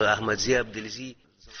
احمدزي عبدالعزیز.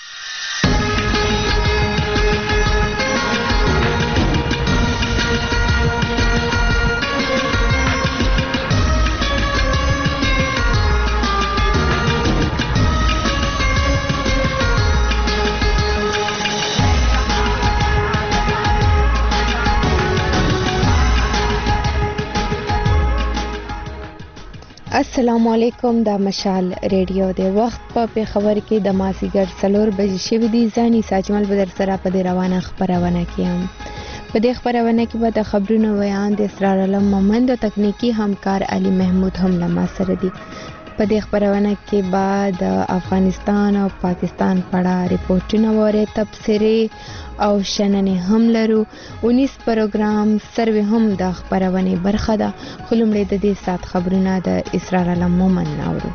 السلام علیکم. دا مشال ریډیو دی. وخت په خبر کې د مازیګر 4 بجې شوي دي. ځاني ساجمل بدر سره په دې روانه خبرونه کې هم په دې خبرونه کې به د خبرونو بیان د اسرار علم مومند او تکنیکی همکار علي محمود هم لمه سره دي. په دې خبرونه کې بعد افغانستان او پاکستان پړه ریپورتونه وره تبصره او شننه هم لرو. 19 پروګرام سروي هم د خبرونه برخه ده. خلمړې د دې سات خبرونه د اسرار علم مومند ناورو.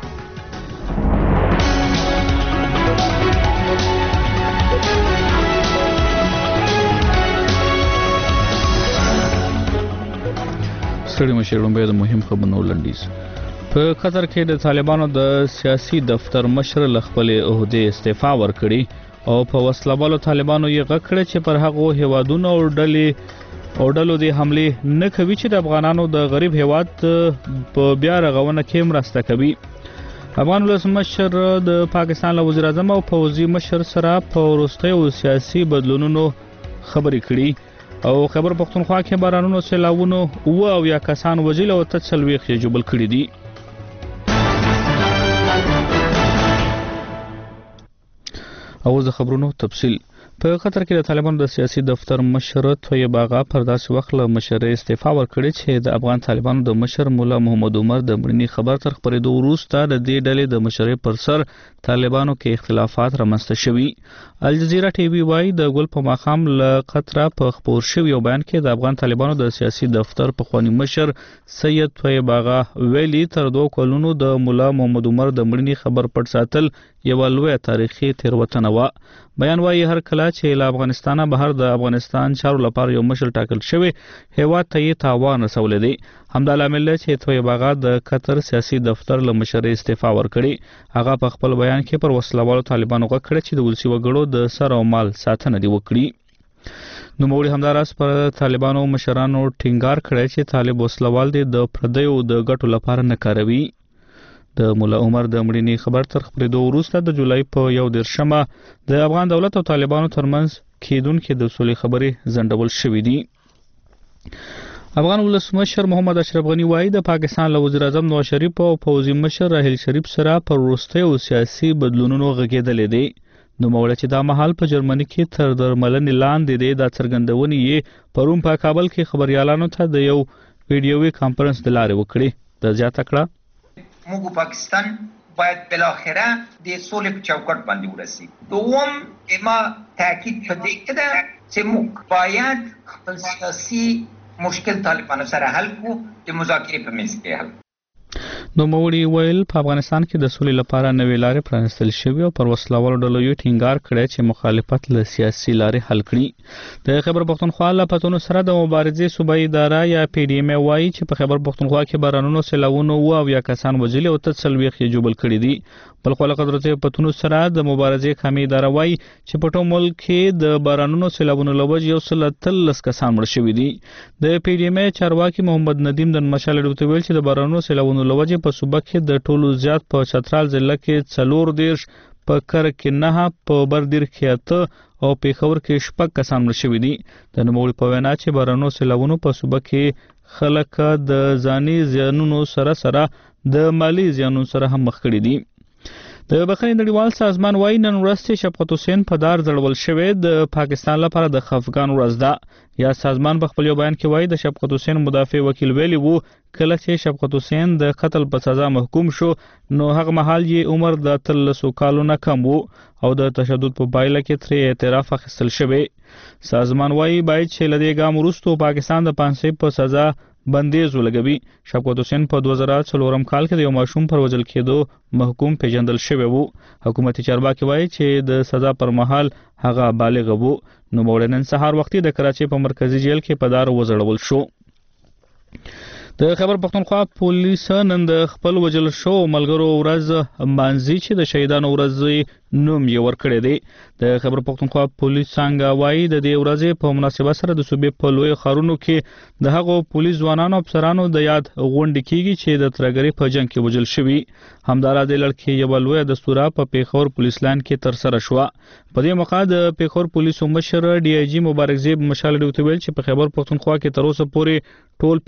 ستړي مشرون به د مهم خبرونو لنډیز. په قطر کې د طالبانو د سیاسي دفتر مشر ل خپل عہده استعفا ورکړي او په وسلوالو طالبانو یې غکړه چې پر هغه هوادونو او ډلو د حمله نه کوي چې د افغانانو د غریب هواد په بیا رغونه کې مرسته کوي. افغان ولسمشر د پاکستان له وزیر اعظم او فوزي مشر سره په وروستیو سیاسي بدلونونو خبرې کړي او خبر پښتونخوا کې بارانونو سیلاوونو او یا کسان وجل او تسلويخ جوبل کړي دي. او د خبرونو تفصیل. په قطر کې د طالبانو د سیاسي دفتر مشر طیب آغا پر داسې وخت له مشرۍ استعفا ورکړي چې د افغان طالبانو د مشر مولا محمد عمر د مړینې خبر تر خبرېدو وروسته د دې ډلې د مشرۍ پر سر طالبانو کې اختلافات رامنځته شوي. الجزیره ټي وي وايي د ګل په ماقام له قطر په خبر شوی یو بیان کې د افغان طالبانو د سیاسي دفتر پخوانی مشر سید طیب آغا ویلي تر 2 کلونو د مولا محمد عمر د مړینې خبر پټ ساتل یو لوی تاریخي تیروتنه و. بیان وايي هر کله چې له افغانستانه بهر د افغانستان چارو لپاره یو مشر ټاکل شوی هیوا ته یې تاوان رسولې دي. همدا لامل چې طیب آغا د قطر سیاسي دفتر له مشرۍ استعفا ورکړي. هغه په خپل بیان کې پر وسلوالو طالبانو غکړه چې د ولسی وګړو د سر او مال ساتنه دی وکړي. نو موري همداراس پر طالبانو مشرانو ټینګار کړی چې طالب وسلوال دي د پردیو د ګټو لپاره نه کاروي. د مولا عمر د مړینې خبر تر خبرېدو وروسته د جولای په 1 د افغان دولت او طالبانو ترمنځ کېدونکې د سولې خبرې ځنډول شوې دي. افغان ولسمشر محمد اشرف غنی وايي د پاکستان له وزیر اعظم نواز شریف او فوزي مشر راحیل شریف سره پر وروستیو سیاسي بدلونونو غږېدلې دي. نو موږ چې دا مهال په جرمني کې تر درملنې لاندې دي د څرګندونې یې پروم په کابل کې خبريالانو ته د یو ویډیوي کانفرنس د لارې وکړي. د زیاته کړه موږ پاکستان باید بالاخره د سولې په چوکاټ باندې ورسي. دوم ما تاکید پدې کړه چې موږ باید خپل سیاسي مشکل طالبانو سره حل کړو د مذاکرې په میز کې حل. نو موري ویل په افغانستان کې د سولې لپاره نوې لارې پرانستل شوې او پر وسلوالو ډلو یې ټینګار کړی چې مخالفت له سیاسي لارې حل کړي. د خیبر پښتونخوا له پتونو سره د مبارزې صوبایي اداره یا پی ډی ایم وايي چې په خیبر پښتونخوا کې بارانونو سیلاوونو او یا کسان وجل او تسلويخ جوبل کړي دي. بل خو له قدرت پتونو سره د مبارزې قومي اداره وايي چې په ټول ملک کې د بارانونو سیلاوونو لوج یو سل 13 کسان مړ شوي دي. د پی ډی ایم چارواکي محمد ندیم د مشال ډوته ویل چې د بارانونو سیلاوونو لوج په صوبه کې د ټولو زیات په چترال ضلع کې 14 په کر کې 9 په بردیر کې 8 او په خبر کې 6 کسان مړ شوي دي. د نوموړي په وینا چې بارانونو سیلاوونو په صوبه کې خلک د ځاني زیانونو سره د مالی زیانونو سره هم مخ کړي دي. د بخښنې نړیوال سازمان وايي نن ورځ شفقت حسین په دار ځړول شوی د پاکستان لپاره د خفګان ورځ ده. یا سازمان په خپل بیان کې وايي د شفقت حسین مدافع وکیل ویلي وو کله چې شفقت حسین د قتل په سزا محکوم شو نو هغه مهال یې عمر د 13 کالو نه کم وو او د تشدد په پایله کې ترې اعتراف اخیستل شوی. سازمان وايي باید چې لدې ګام وروسته پاکستان د 500 په سزا بندیز ولګوي. شفقت حسین په 2004 کال کې د یو ماشوم پر وژل کېدو محکوم پیژندل شوی وو. حکومتي چارواکي وایي چې د سزا پر مهال هغه بالغ وو. نو مورنن سهار وختي د کراچي په مرکزی جیل کې په دار وزړول شو. د خیبر پختونخوا پولیس نن د خپل وجل شو ملګرو ورځ مانځي چې د شهیدانو ورځ نوم یې ورکړی دی. د خیبر پختونخوا پولیس څنګه وایي د دې ورځې په مناسبت سره د صوبې په لوی ښارونو کې د هغو پولیس ځوانانو افسرانو د یاد غونډې کیږي چې د ترګرۍ په جنگ کې وجل شوي. همدارا د لړکې یو لوی دستوره په پیښور پولیس لاین کې تر سره شو. په دې موقع د پیښور پولیسو مشر ډي آی جی مبارک زیب مشال ډیوته ویل چې په خیبر پختونخوا کې تر اوسه پورې ټول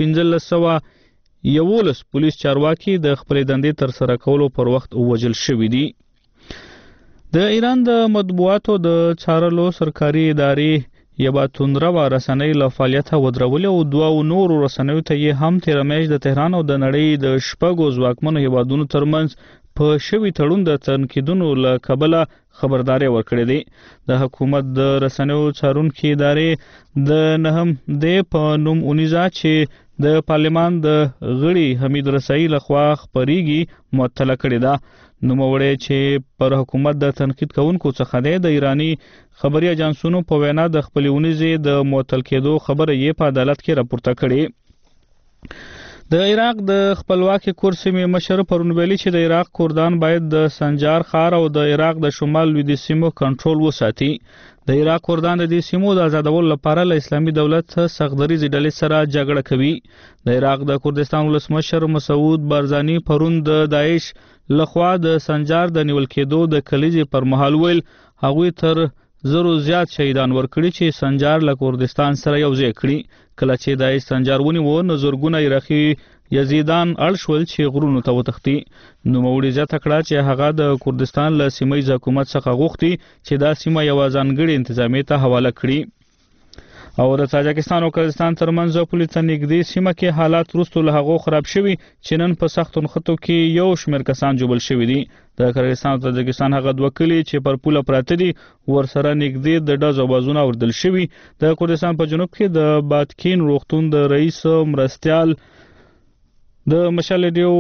1511 پولیس چارواکي د خپل دندې تر سره کولو پر وخت وژل شوي دي. د ایران د مطبوعاتو د څارلو سرکاري ادارې یبا توندروا رسنۍ له فعالیته ودرولې او دوه نورو رسنیو ته یې هم تیر میاشت د تهران او د نړۍ د شپږو ځواکمنو هیوادونو ترمنځ په شوي تړون د تنقیدونو له کبله خبرداري ورکړې دي. د حکومت د رسنیو څارونکو ادارې د نهم د په نوم اونیزا چې د پارلمان د غړي حمید رسایی لخوا خبريږي معطله کړې ده. نوموړی چې پر حکومت د تنقید کوونکو څخه دی د ایرانی خبري اجانسونو په وینا د خپلونیزې د معطل کېدو خبره یې په عدالت کې راپورته کړې. د عراق د خپلواکي کورسمې مشر پرون ویلي چې د عراق کردان باید د سنجار ښار او د عراق د شمال لویدیځ سیمو کنټرول وساتي. د عراق کردان د دې سیمو د آزادولو لپاره له اسلامي دولت سختدریزې ډلې سره جګړه کوي. د عراق د کردستان ولسمشر مسعود بارزانی پرون د داعش لخوا د سنجار د نیول کېدو د کلیزې پر مهال ویل هغوی تر زرو زیات شهیدان ورکړي چې سنجار له کردستان سره یو ځای کړي. کله چې داعش سنجار ونیو نو زرګونه عراقي یزیدان اړ شول چې غرونو ته وتښتي. نوموړي زیاته کړه چې هغه د کردستان له سیمه حکومت څخه غوښتي چې دا سیمه یو ځانګړي انتظامیه ته حواله کړي. او د تاجکستان او قزاقستان ترمنځ په پولیسو نږدې سیمه کې حالات وروسته له هغه خراب شوي چې نن په سختو نښتو کې یو شمېر کسان جوړل شوي دي. د قزاقستان او تاجکستان هغه دوه کلي چې پر پوله پراته دي ورسره نږدې د ډزو بازونه اوردل شوي. د کردستان په جنوب کې د باتکین روغتون د رئیس مرستیال د مشال ریډیو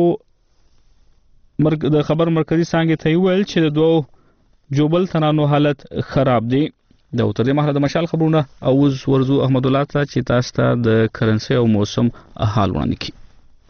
د خبر مرکزی څنګه ته ویل چې د دوه جوبل تنانو حالت خراب دی. د اوتر دې مهاله د مشال خبرونه او ورزو احمد الله ته چې تاسو ته د کرنسي او موسم حال وړاندې کړي.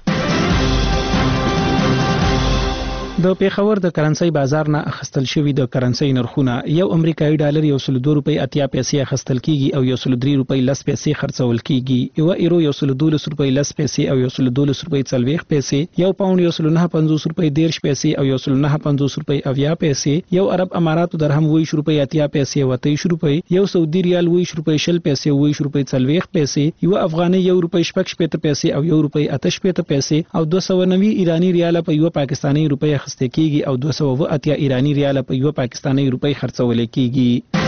د پیښور د کرنسي بازار نه اخستل شوی د کرنسي نرخونه یو امریکایي ډالر 102 روپۍ 80 پیسې اخستل کیږي او 103 روپۍ 10 پیسې خرڅول کیږي. یو ایرو 112 روپۍ 10 پیسې او 112 روپۍ 40 پیسې. یو پاوند 109.50 روپۍ 10 پیسې او 109.50 روپۍ 90 پیسې. یو عرب اماراتو درهم 20 روپۍ 80 پیسې او 23 روپۍ. یو سعودي ریال 20 روپۍ 20 پیسې او 20 روپۍ 40 پیسې. یو افغاني 1 روپۍ 65 پیسې او 1 روپۍ 88 پیسې او 290 ایرانی ریال په یو پاکستانی روپۍ اخیستل کیږي او 280 ایرانی ریال په یو پاکستانی روپۍ خرڅول کیږي.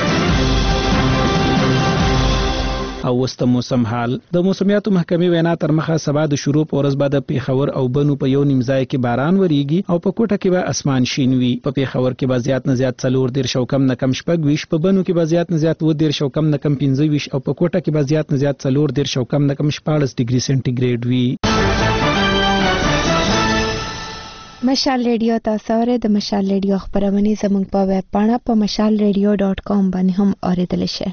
او وسته موسم حال د موسمیاتو محکمې وینا تر مخه سبا د شروع په ورځ بعد پیښور او بنو په یو نیمځای کې باران وریږي او په کوټه کې به اسمان شین وي. په پیښور کې به زیات نه زیات 4 شو کم نه کم شپږ ویش. په بنو کې به زیات نه زیات 2 شو کم نه کم 15 ویش او په کوټه کې به زیات نه زیات 4 شو کم نه کم 14 ډیګري سنټیګریډ وي. مشال ریډیو تاسو اورئ. د مشال ریډیو خبرونه زموږ په ویب پاڼه په mashalradio.com باندې هم اوریدل شي.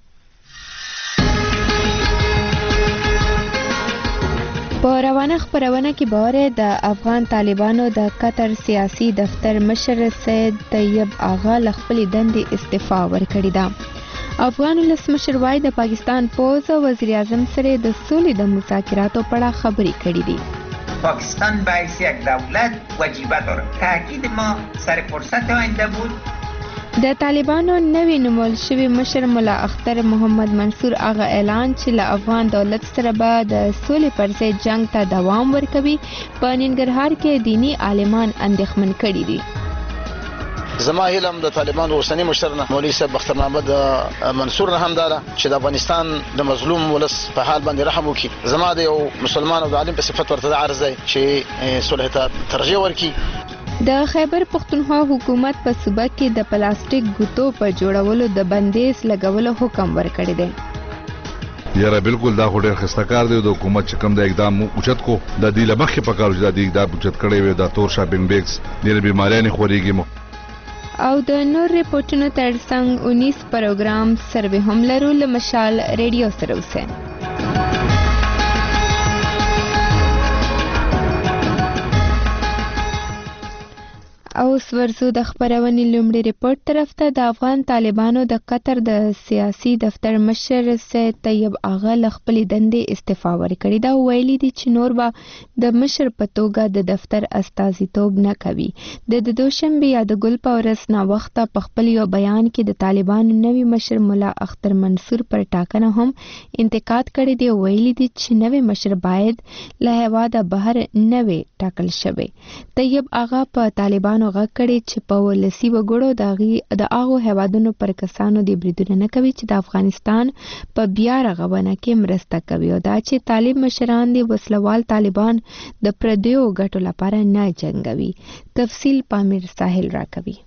په روانه خبرونه کې به د افغان طالبانو د قطر سیاسي دفتر مشر سید طیب آغا له خپلې دندې استعفا ورکړې ده. افغان ولسمشر وايي د پاکستان پوځ او وزیر اعظم سره د سولې د مذاکراتو په اړه خبرې کړې دي. پاکستان باعث یک دولت وجیبه داره. تاکید ما سر فرصت آینده بود. د طالبانو نوی نومول شوی مشر ملا اختر محمد منصور هغه اعلان چې له افغان دولت سره به د سولې پر ضد جنگ ته دوام ورکوي په ننګرهار کې دینی عالمان اندېښمن کړي دي. زما علم د طالبانو اوسنی مشر نه مولوی صاحب اختر محمد منصور نه هم داره چې د افغانستان د مظلوم ولس په حال باندې رحم وکړي. زما د یو مسلمان او د عالم په صفت ورته عرض دی چې صلح ته ترجیح ورکړي. د خیبر پختونخوا حکومت په صوبه کې د پلاستیک ګوتو په جوړولو د بندیز لګولو حکم ورکړی دی. یاره بالکل دا خو ډېر ښه کار دی. د حکومت چې کوم د اقدام اوچت کو د دې لمخې په کار چې د اقدام اوچت کړی وي د تور شاپینګ بیگز ډېر بیماریاں خوريږي. او د نور ریپورتونو ترڅنګ 19 پروګرام سروې هم لرو. له مشال ریډیو سره اوسئ. اوس ورزو د خبرونې لومړي ریپورت طرف ته. د افغان طالبانو د قطر د سیاسي دفتر مشر سید طیب آغا له خپلې دندې استعفا ورکړې ده. ویلي دي چې نور به د مشر په توګه د دفتر استازیتوب نه کوي. د دوشنبه یا د ګل په ورځ ناوخته په خپل یو بیان کې د طالبانو نوي مشر مولا اختر منصور پر ټاکنه هم انتقاد کړی دی. ویلي دي چې نوی مشر باید له هیواده بهر نوی ټاکل شوی. طیب آغا په طالبانو غږ کړی چې په ولسی وګړو د هغو هیوادونو پر کسانو د بریدونه نه کوي چې د افغانستان په بیا رغونه کې مرسته کوي او دا چې طالب مشران دي وسلوال طالبان د پردیو ګټو لپاره نه جنګوي. تفصیل پامیر ساحل راکوي.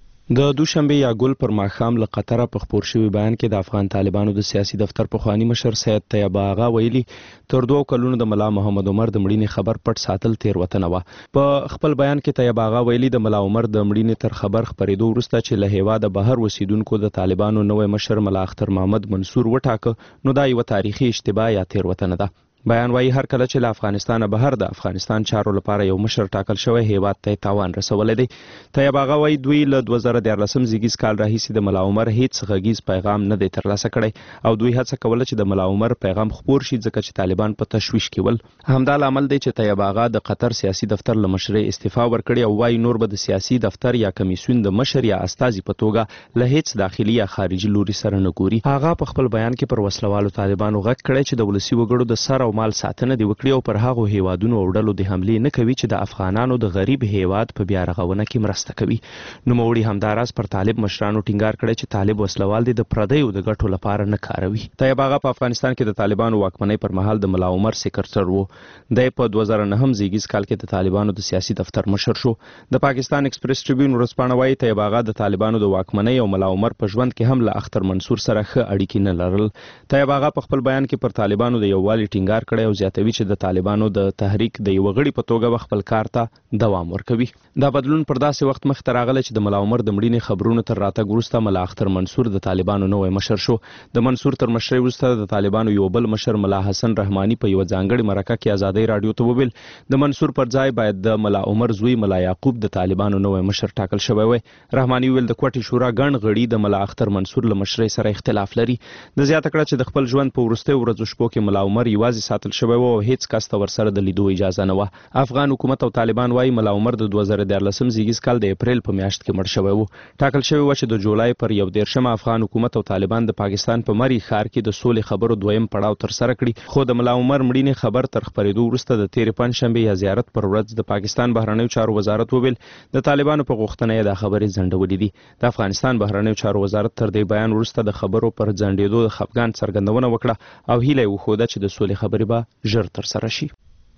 د دوشنبه یا ګل پر ماښام له قطره په خپور شوي بیان کې د افغان طالبانو د سیاسي دفتر پخوانی مشر سید طیب آغا ویلي تر 2 کلونو د ملا محمد عمر د مړینې خبر پټ ساتل تیروتنه وه. په خپل بیان کې طیب آغا ویلي د ملا عمر د مړینې تر خبر خبرېدو وروسته چې له هیواده بهر اوسیدونکو د طالبانو نوی مشر ملا اختر محمد منصور وټاکه نو دا یوه تاریخي اشتباه یا تیروتنه ده. بیان وايي هر کله چې له افغانستانه بهر د افغانستان چارو لپاره یو مشر ټاکل شوی هیواد ته تاوان رسولی دی. طیب آغا وايي دوی له 2014 زیږیز کال راهیسې د ملا عمر هیڅ غږیز پیغام نه دی ترلاسه کړی او دوی هڅه کوله چې د ملا عمر پیغام خپور شي ځکه چې طالبان په تشویش کې ول. همدا لامل دی چې طیب آغا د قطر سیاسي دفتر له مشرۍ استعفا ورکړي او وايي نور به د سیاسي دفتر یا کمیسیون د مشر یا استازي په توګه له هیڅ داخلي یا خارجي لوري سره نه ګوري. هغه په خپل بیان کې پر وسلوالو طالبانو غږ کړی چې د ولسی وګړو د سر او مال ساتنه دی وکړي او پر هغو هیوادونو او ډلو د حملې نه کوي چې د افغانانو د غریب هیواد په بیا رغونه کې مرسته کوي. نوموړي همداراز پر طالب مشرانو ټینګار کړی چې طالب وسلوال دي د پردیو د ګټو لپاره نه کاروي. طیب آغا په افغانستان کې د طالبانو واکمنۍ پر مهال د ملا عمر سکرټر وو. د په 2009 زیږیز کال کې د طالبانو د سیاسي دفتر مشر شو. د پاکستان ایکسپریس ټریبیون ورځپاڼه وايي طیب آغا د طالبانو د واکمنۍ او ملا عمر په ژوند کې هم له اختر منصور سره ښه اړیکې نه لرل. طیب آغا په خپل بیان کې پر طالبانو د یووالي ټینګار کړی او زیاتوي چې د طالبانو د تحریک د یو غړي په توګه خپل کار ته دوام ورکوي. دا بدلون پر داسې وخت مخ ته راغلی چې د ملا عمر د مړینې خبرونو تر راتګ وروسته ملا اختر منصور د طالبانو نوی مشر شو. د منصور تر مشرۍ وروسته د طالبانو یو بل مشر ملا حسن رحماني په یو ځانګړي مرکه کې ازادۍ راډیو ته وویل د منصور پر ځای باید د ملا عمر زوی ملا یعقوب د طالبانو نوی مشر ټاکل شوی وای. رحماني ویل د کوټې شورا ګڼ غړي د ملا اختر منصور له مشرۍ سره اختلاف لري. د زیاته کړه چې د خپل ژوند په وروستیو ورځو شپو کې ملا عمر یوازې ساتل شوی و او هیڅ کس ته ورسره د لیدو اجازه نه وه. افغان حکومت او طالبان وايي ملا عمر د 2014 زیږیز کال د اپریل په میاشت کې مړ شوی و. ټاکل شوی و چې د جولای پر 11 افغان حکومت او طالبان د پاکستان په مری ښار کې د سولې خبرو دویم پړاو تر سره کړي. خو د ملا عمر مړینې خبر تر خبرېدو وروسته د تېرې پنجشنبې یا زیارت پر ورځ د پاکستان بهرنیو چارو وزارت وویل د طالبانو په غوښتنه یې دا خبرې ځنډولې دي. د افغانستان بهرنیو چارو وزارت تر دې بیان وروسته د خبرو پر ځنډېدو د خفګان څرګندونه وکړه او هیله یې وښوده چې د سولې خبرې به ژر تر سره شي.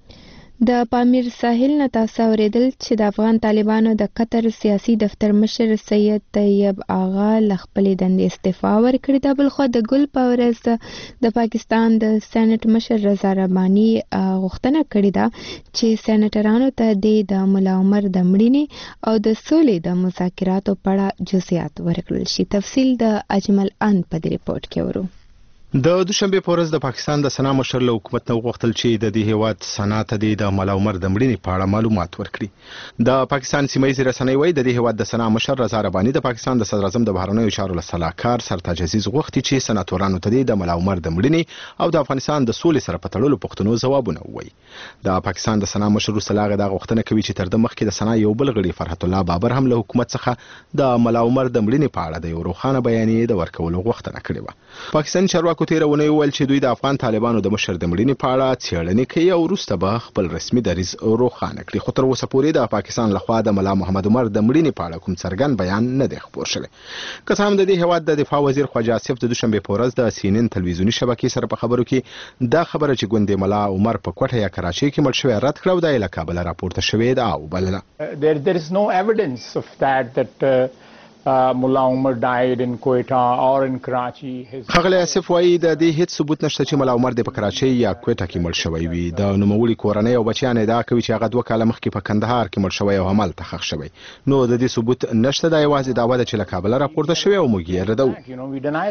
د پامیر ساحل نه تاسو اوریدل چې د افغان طالبانو د قطر سیاسي دفتر مشر سید طیب آغا له خپلې دندې استعفا ورکړې ده. بلخوا د ګل په ورځ د پاکستان د سېنات مشر رضا رباني غوښتنه کړې ده چې سېناترانو ته د ملا عمر د مړینې او د سولې د مذاکراتو په اړه جزئیات ورکړل شي. تفصیل د اجمل ان په دې ریپورت کې ورو. د دوشنبه په ورځ د پاکستان د سنا مشر له حکومت نه وغوښتل چې د دې هیواد سنا ته د ملا عمر د مړینې په اړه معلومات ورکړي. د پاکستان سیمایي رسنۍ وايي د دې هیواد د سنا مشر رضا رباني د پاکستان د صدر اعظم د بهرنیو چارو سلاکار سرتاج عزیز غوښتي چې سناتورانو ته د ملا عمر د مړینې او د افغانستان د سولې سره په تړلو پوښتنو ځوابونه ووایي. د پاکستان د سنا مشر وسلاغه د غوښتنه کوي چې تر د مخکې د سنا یو بل غړي فرحت الله بابر هم له حکومت څخه د ملا عمر د مړینې په اړه د یو روښانه بیانیه د ورکولو غوښتنه کړې و. پاکستان چارواکو تیرونه ویل چې دوی د افغان طالبانو د مشر د مړینې په اړه څېړنې کوي او وروسته به خپل رسمي دریځ روښانه کړي. خو تر اوسه پورې د پاکستان لخوا د ملا محمد عمر د مړینې په اړه کوم څرګند بیان نه دی خپور شوی. که څه هم د دې هیواد د دفاع وزیر خواجه آصف د دوشنبه په ورځ د CNN تلویزیوني شبکې سره په خبرو کې دا خبره چې ګوندې ملا عمر په کوټه یا کراچۍ کې مړ شوی رد کړه او د کابل راپورته شوی دا او بلنه. There is no evidence of that Mullah Umar died in Quetta or in Karachi. خغلی آصف وایي د دې هیڅ ثبوت نشته چې ملا عمر د په کراچۍ یا کوټه کې مړ شوی وي. د نوموړي کورنۍ او بچیان ادعا کوي چې هغه 2 کاله مخکې په کندهار کې مړ شوی او همالته ښخ شوی. نو د دې ثبوت نشته. دا یوازې دعوا ده چې له کابل راپورته شوی او موږ یې ردوو.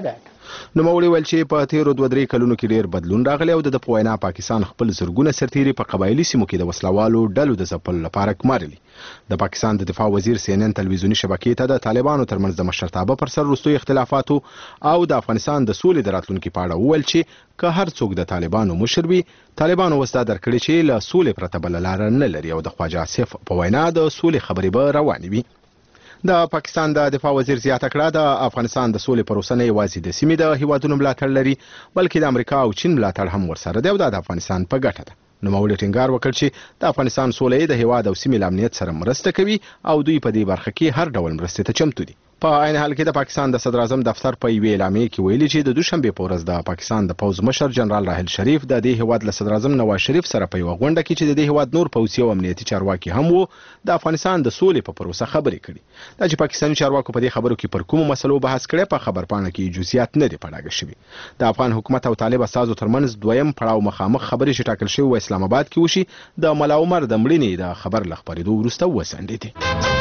نوموړي ویل چې په تیرو 2-3 کلونو کې ډیر بدلون راغلی او د په وینا پاکستان خپل زرګونه سرتیري په قبایلي سیمو کې د وسلوالو ډلو د ځپلو لپاره ګمارلي. د پاکستان د دفاع وزیر CNN تلویزیونی شبکې ته د طالبانو ترمنځ د مشرتابه پر سر وروستیو اختلافاتو او د افغانستان د سولې د راتلونکي په اړه وویل چې که هر څوک د طالبانو مشر وي، طالبانو اوس دا درکړي چې له سولې پرته بله لاره نه لري او د خواجه آصف په وینا د سولې خبرې به روانې وي. د پاکستان د دفاع وزیر زیاته کړه د افغانستان د سولې پروسه نه یوازې د سیمې د هیوادونو ملاتړ لري، بلکې د امریکا او چین ملاتړ هم ورسره دی او دا د افغانستان په ګټه ده. نوموړي ټینګار وکړ چې د افغانستان سوله د هیواد او سیمې له امنیت سره مرسته کوي او دوی په دې برخه کې هر ډول مرستې ته چمتو دي. په عین حال کې د پاکستان د صدر اعظم دفتر په یوې اعلامیې کې ویلي چې د دوشنبه په ورځ د پاکستان د پوځ مشر جنرال راحل شریف د دې هیواد له صدر اعظم نواز شریف سره په یو غونډه کې چې د دې هیواد نور پوځي او امنیتي چارواکي هم وو، د افغانستان د سولې په پروسه خبرې کړي. دا چې پاکستاني چارواکو په دې خبرو کې پر کومو مسلو بحث کړي په خبرپاڼه کې جزئیات نه دي پړاګه شوي. د افغان حکومت او طالب اساسو ترمنځ دویم پړاو مخامخ خبرې چې ټاکل شوی و اسلام آباد کې وشي، د ملا عمر د مړینې د خبر لخبرېدو وروسته وسنډېدې.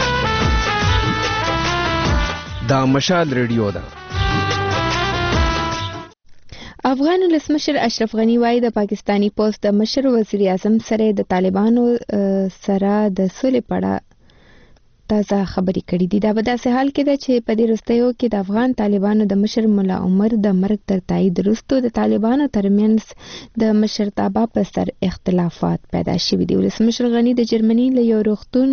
دا مشال ریډیو ده. افغان ولسمشر اشرف غنی وايي د پاکستانی پوسټ د مشر وزیر اعظم سره د طالبانو سره د سولې په اړه تازه خبرې کړې دي. دا په داسې حال کې ده چې په دې وروستیو کې د افغان طالبانو د مشر ملا عمر د مرګ تر تایید وروسته د طالبانو ترمنځ د مشرتابه په سر اختلافات پیدا شوي دي. ولسمشر غنی د جرمني له یو روغتون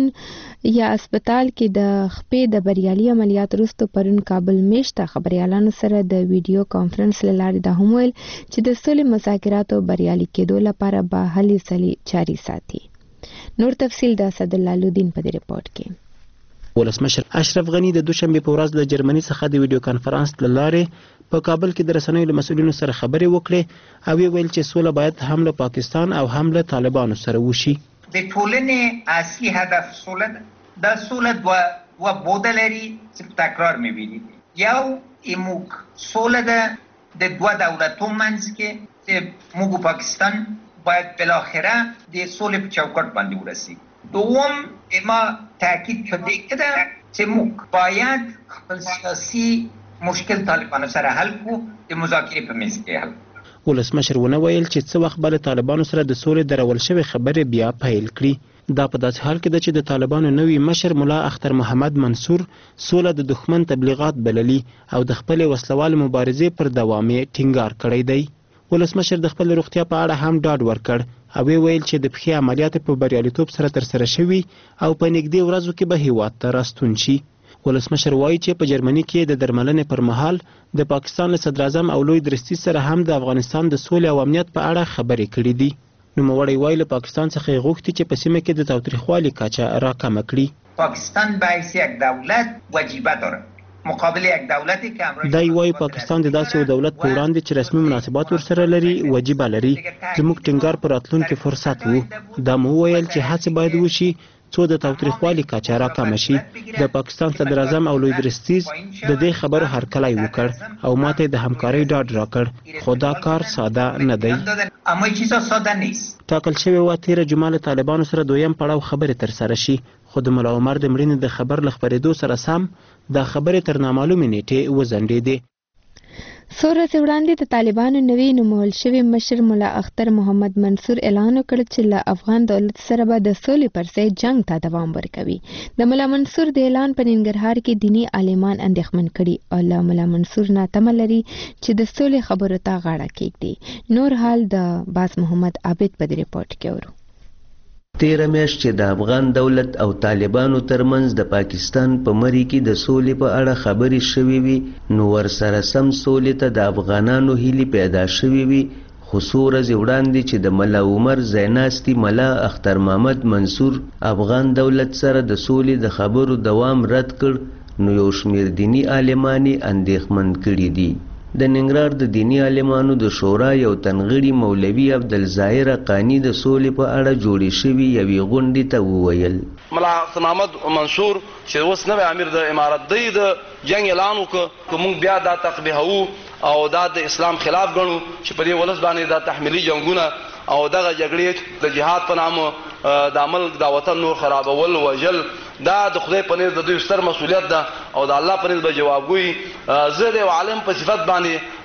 یا هسپتال کې د خپې د بریالي عملیات وروسته پرون کابل میشته خبريالانو سره د ویډیو کانفرنس له لارې دا هم ویل چې د سولې مذاکراتو بریالي کېدو لپاره به هلې ځلې جاري ساتي. نور تفصیل د اسد الله لودین په دې رپورت کې. ولسمشر اشرف غنی د دوشنبه په ورځ له جرمني څخه د ویډیو کانفرنس له لارې په کابل کې د رسنیو له مسؤلینو سره خبرې وکړې او ویل چې سوله باید هم له پاکستان او هم له طالبانو سره وشي. د ټولنې اصلي هدف سوله ده. د سوله دوه بوده لري چې تکرار می‌بینی. یو ایموک سوله ده د دوه دولتونو منځ کې چې موږ پاکستان باید بالاخره د سولې په چوکاټ باندې ورسیږي. دوم ما تاکید کړی ده چې موږ باید خپل سیاسي مشکل طالبانو سره حل کړو، د مذاکرې په میز کې حل. ولسمشر ونه ویل چې څه وخت به له طالبانو سره د سولې درول شوې خبرې بیا پیل کړي. دا په داسې حال کې ده چې د طالبانو نوي مشر ملا اختر محمد منصور سوله د دښمن تبلیغات بللي او د خپل وسلوال مبارزې پر دوام یې ټینګار کړی دی. ولسمشر د خپل روغتیا په اړه هم ډاډ ورکړ او ویل چې د پخې عملیات په بریالیتوب سره ترسره شوي او په نږدې ورځو کې به هیواد ته راستون شي. ولسمشر وایي چې په جرمني کې د درملنې پر مهال د پاکستان له صدر اعظم او لوی درستي سره هم د افغانستان د سولې او امنیت په اړه خبرې کړې دي. نوموړی وایي له پاکستان څخه یې غوښتي چې په سیمه کې د تاوتریخوالي کچه راکمه کړي. پاکستان به حیث یک دولت وجیبه داره مقابل یک دولتی که امروز دای وایي پاکستان د داسې یو دولت په وړاندې چې رسمي مناسبات ورسره لري وجیبه لري. زموږ ټینګار پر راتلونکي فرصت وو. دا مو ویل چې هڅې باید وشي څو د تاوتریخوالي کچه راکمه شي. د پاکستان صدر اعظم او لوی درستیز د دې خبرو هرکلی وکړ او ماته د همکارۍ ډاډ راکړ، خو دا کار ساده نه دی. اما چیزا ساده نیست. ټاکل شوی و تیره جمعه له طالبانو سره دویم پړاو خبرې ترسره شي، خو د ملا عمر د مړینې د خبر له خپرېدو سره سم دا خبرې تر نامعلومې نیټې وځنډېدې. څو ورځې وړاندې د طالبانو نوي نومول شوي مشر ملا اختر محمد منصور اعلان وکړ چې له افغان دولت سره به د سولې پر ځای جنگ ته دوام ورکوي. د ملا منصور د اعلان په ننګرهار کې دیني عالمان اندېښمن کړي او له ملا منصور نه تمه لري چې د سولې خبرو ته غاړه کېږدي. نور حال د باز محمد عابد په دې رپورت کې اورو. تیره میاشت چې د افغان دولت او طالبانو ترمنځ د پاکستان په مری کې د سولې په اړه خبرې شوې وي، نو ورسره سم سولې ته د افغانانو هیلې پیدا شوې وي. خو څو ورځې وړاندې چې د ملا عمر ځایناستي ملا اختر محمد منصور افغان دولت سره د سولې د خبرو دوام رد کړ، نو یو شمېر دیني عالمان یې اندېښمن کړي دي. د ننګرهار د دیني عالمانو د شورا یو تنغړي مولوي عبدالظاهر حقانی د سولې په اړه جوړې شوي یوې غونډې ته وویل ملا محمد منصور چې اوس نوی امیر د امارت دی د جنگ اعلان وکړ که موږ بیا دا تقبیحوو او دا د اسلام خلاف ګڼو چې په دې ولس باندې دا تحمیلي جنګونه او دغه جګړې د جهاد په نامه د ملک د وطن نور خرابول وژل دا د خدای په نزد د دوی ستر مسؤلیت ده او د الله په نزد به جوابګویي. زه د یو عالم په صفت باندې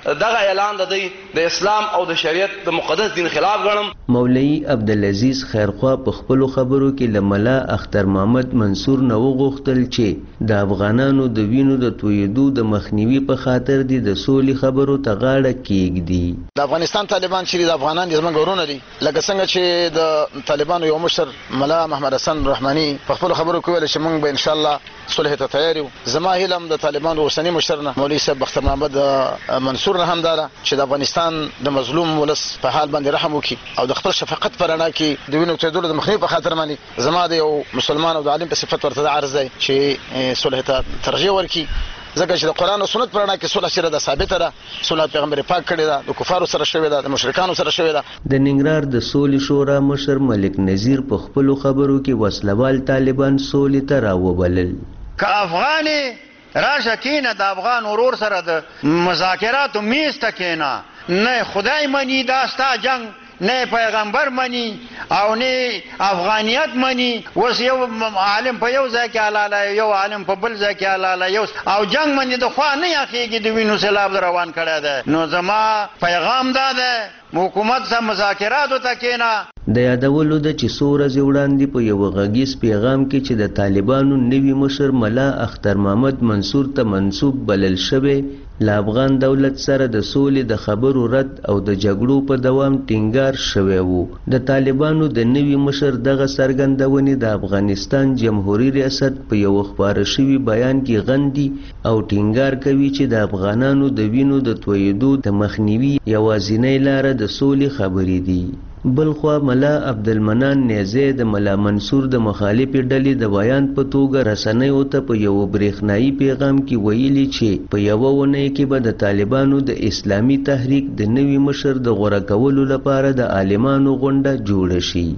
دغه اعلان د اسلام او د شریعت د مقدس دین خلاف ګڼم. مولوی عبدالعزیز خیرخوا په خپل خبرو کې له ملا اختر محمد منصور نه وغوښتل چې د افغانانو د وینو د تویدو د مخنیوي په خاطر د سولې خبرو ته غاړه کېږدي. د افغانستان طالبان چې د افغانان د زمونږ ورونه دي، لکه څنګه چې د طالبانو یو مشر ملا محمد حسن رحماني په خپل خبرو کې ویل چې موږ به ان شاء الله صلح ته تیار یو. زما هیله د طالبانو اوسنی مشر نه مولوی صاحب اختر محمد منصور نه هم دا چې د افغانستان د مظلوم ولس په حال باندې رحم وکړي او د خپل شفقت پر اړه کې د وینو تویدلو د مخنیوي په خاطر باندې زما د یو مسلمان او د عالم په صفت ورته عرض دی چې صلح ته ترجیح ورکړي، ځکه چې د قران او سنت پر اړه کې صلح سره د ثابته ده. صلح پیغمبر پاک کړی ده، د کفارو سره شوی ده، د مشرکانو سره شوی ده. د ننګرهار د سولې شورا مشر ملک نذیر په خپل خبرو کې وسلوال طالبان سولې ته راوبلل. که افغاني راشه کینه د افغان ورور سره د مذاکراتو میز ته کینه، نه خدای منی دا ستا جنگ، نه پیغمبر منی او نه افغانیت منی. اوس یو عالم په یو ځای کې حلاله، یو عالم په بل ځای کې حلاله، یو او جنگ منی د خوا نه یخېږي، د وینو سیلاب روان کړی دی. نو زما پیغام دا دی حکومت سره مذاکراتو ته کېنه. د یادولو ده چې څو ورځې وړاندې په یو غږیز پیغام کې چې د طالبانو نوي مشر ملا اختر محمد منصور ته منسوب بلل شوی، له افغان دولت سره د سولې د خبرو رد او د جګړو په دوام ټینګار شوی وو. د طالبانو د نوي مشر دغه څرګندونې د افغانستان جمهوریت ریاست په یو خپاره شوي بیان کې غندي او ټینګار کوي چې د افغانانو د وینو د تویدو د مخنیوي یوازینۍ لاره د سولې خبرې دي. بلخوا ملا عبدالمنان نیزی د ملا منصور د مخالفې ډلې د بیان په توګه رسنیو ته په یو برېښنایي پیغام کې ویلي چې په یوه اونۍ کې به د طالبانو د اسلامي تحریک د نوي مشر د غوره کولو لپاره د عالمانو غونډه جوړه شي.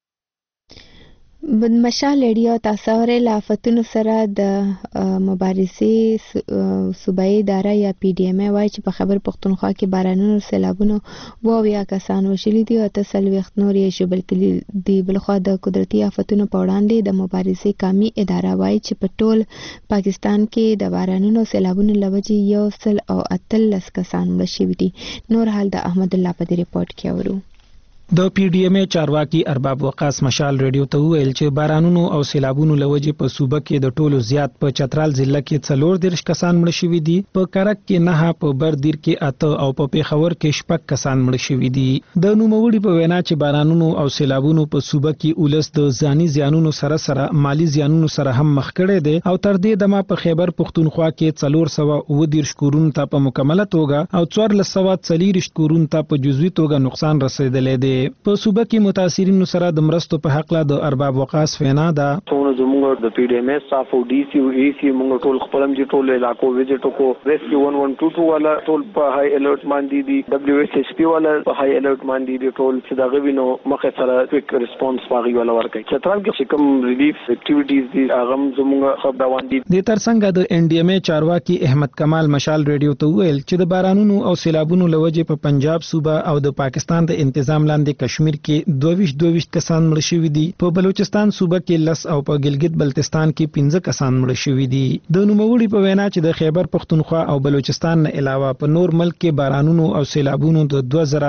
مشال ریډیو تاسو ورې لافتونو سره د مبارزې صوبایي اداره یا پی ډی ایم وایي چې په خیبر پختونخوا کې بارانونو سیلابونو 22 کسان وشلي دي او 40 نور یې ژوبل کړي دي. بلخوا د قدرتي آفتونو په وړاندې د مبارزې قومي اداره وایي چې په ټول پاکستان کې د بارانونو سیلابونو له وجې 113 کسان مړه شوي دي. نور حال د احمد الله په دې ریپورت کې اورو. د پی ډی ایم چارواکي ارباب وقاص مشال ریډیو ته ویل چې بارانونو او سیلابونو لوجې په صوبه کې د ټولو زیات په چترال ضلع کې 14 کسان مړه شوي دي، په کرک کې 9، په بردیر کې 8 او په پیښور کې 6 کسان مړه شوي دي. د نوموړي په وینا چې بارانونو او سیلابونو په صوبه کې اولس د ځاني زیانونو سره مالی زیانونو سره هم مخ کړي دي او تر دې دمه په خیبر پختونخوا کې 419 کورونو ته په مکمله توګه او 1440 کورونو ته په جزوي توګه نقصان رسیدلی دی. په صوبه کې متاثرینو سره د مرستو په حق لا د ارباب وقاص وینا ده. ټول زموږ د پی ډی ایم سټاف او ډي سی او ای سی موږ ټول خپلم دي ټول علاقو ویزټ کو ریسکیو 1122 والا ټول په های الرټ باندې دي، دبليو ایس ایس پی والا په های الرټ باندې دي، ټول چې دا غوینو مخه سره کویک ریسپانس باغی والا ورکړي. چترال کې کوم ریلیف اکټیویټیز دي هغه زموږ خبر روان دي. د ترڅنګ د ان ډی ایم چارواکي احمد کمال مشال ریډیو ته ویل چې د بارانونو او سیلابونو لوجې په پنجاب صوبه او د پاکستان د انتظام لاندې کشمیر کې 22 کسان مړه شوي دي، په بلوچستان صوبه کې 10 او په ګلګت بلتستان کې 15 کسان مړه شوي دي. د نوموړي په وینا چې د خیبر پختونخوا او بلوچستان نه علاوه په نور ملک کې بارانونو او سیلابونو د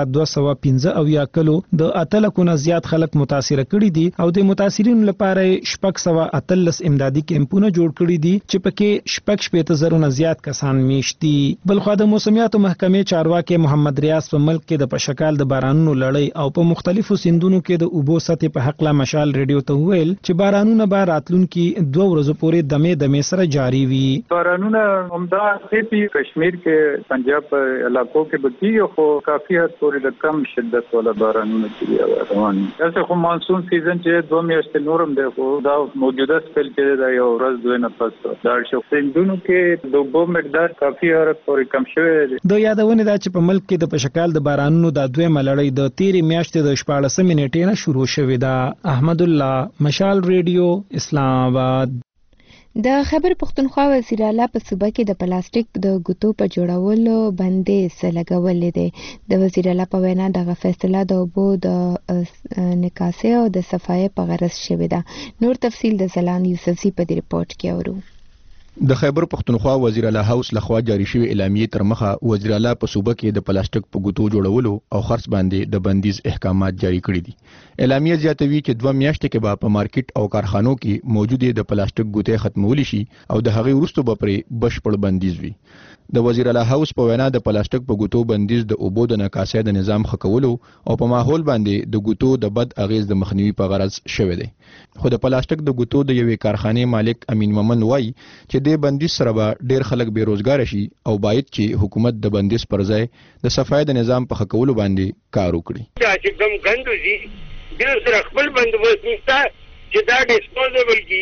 2215 کلو د 8 لکونه زیات خلک متاثر کړي دي او د متاثرینو لپاره 618 امدادي کیمپونه جوړ کړي دي چې پکې 15,000 زیات کسان میشت دي. بلخوا د موسمیاتو محکمې چارواکي محمد ریاض په ملک کې د پشکال د بارانونو لړۍ او په مختلفو سیندونو کې د اوبو سطح په حق لا مشال ریډیو ته ویل چې بارانونه به راتلونکي 2 ورځې پورې دمه سره جاری وي. بارانونه عمده په کشمیر کې پنجاب علاقو کې بکیږي خو کافي حد پورې د کم شدت ولا بارانونه کې روان دي. تاسو خو مانسون سیزن چې 2 میاشتې نورم دی خو دا موجوده سپیل کې دا یو ورځ دوه نه پس دا شو سیندونو کې د اوبو مقدار کافي حد پورې کم شوی دی. د یادونه ده چې په ملک کې د پشکال د بارانونو د دویمه لړۍ د 13 میاشتې د 14 منټې نه شروع شوې ده. احمد الله مشال ریډیو اسلام آباد. د خیبر پختونخوا وزیر اعلی په صوبه کې د پلاستیک د ګوتو په جوړولو باندې لګولې ده. د وزیر اعلی په وینا دغه فیصله د اوبو د نکاسې او د صفایي په غرض شوې ده. نور تفصیل د زلان یوسفزي په دې ریپورت کې اورو. د خیبر پختونخوا وزیر اعلی هاوس لخوا جاری شوی اعلامیه تر مخه وزیر اعلی په صوبه کې د پلاستیک په ګوتو جوړولو او خرڅ باندې د بندیز احکامات جاری کړي دي. اعلامیه زیاتوي چې 2 میاشتې کې به په مارکیټ او کارخانو کې موجودې د پلاستیک ګوتې ختمول شي او د هغې وروسته به پرې بشپړ بندیز وي. د وزیر اعلی هاوس په وینا د پلاستیک په ګوتو بندیز د اوبو د نکاسۍ د نظام ښه کولو او په ماحول باندې د ګوتو د بد اغیز د مخنیوي په غرض شوی دی. خو د پلاستیک د ګوتو د یوې کارخانې مالک امین مومن وایي چې د بندیز سره به ډیر خلک بیروزګار شي او باید چې حکومت د بندیز پر ځای د صفای د نظام په ښه کولو باندې کار وکړي. چې کوم غندو شي د سره خپل بندوبست نشته چې دا ډیسپوزیبل کی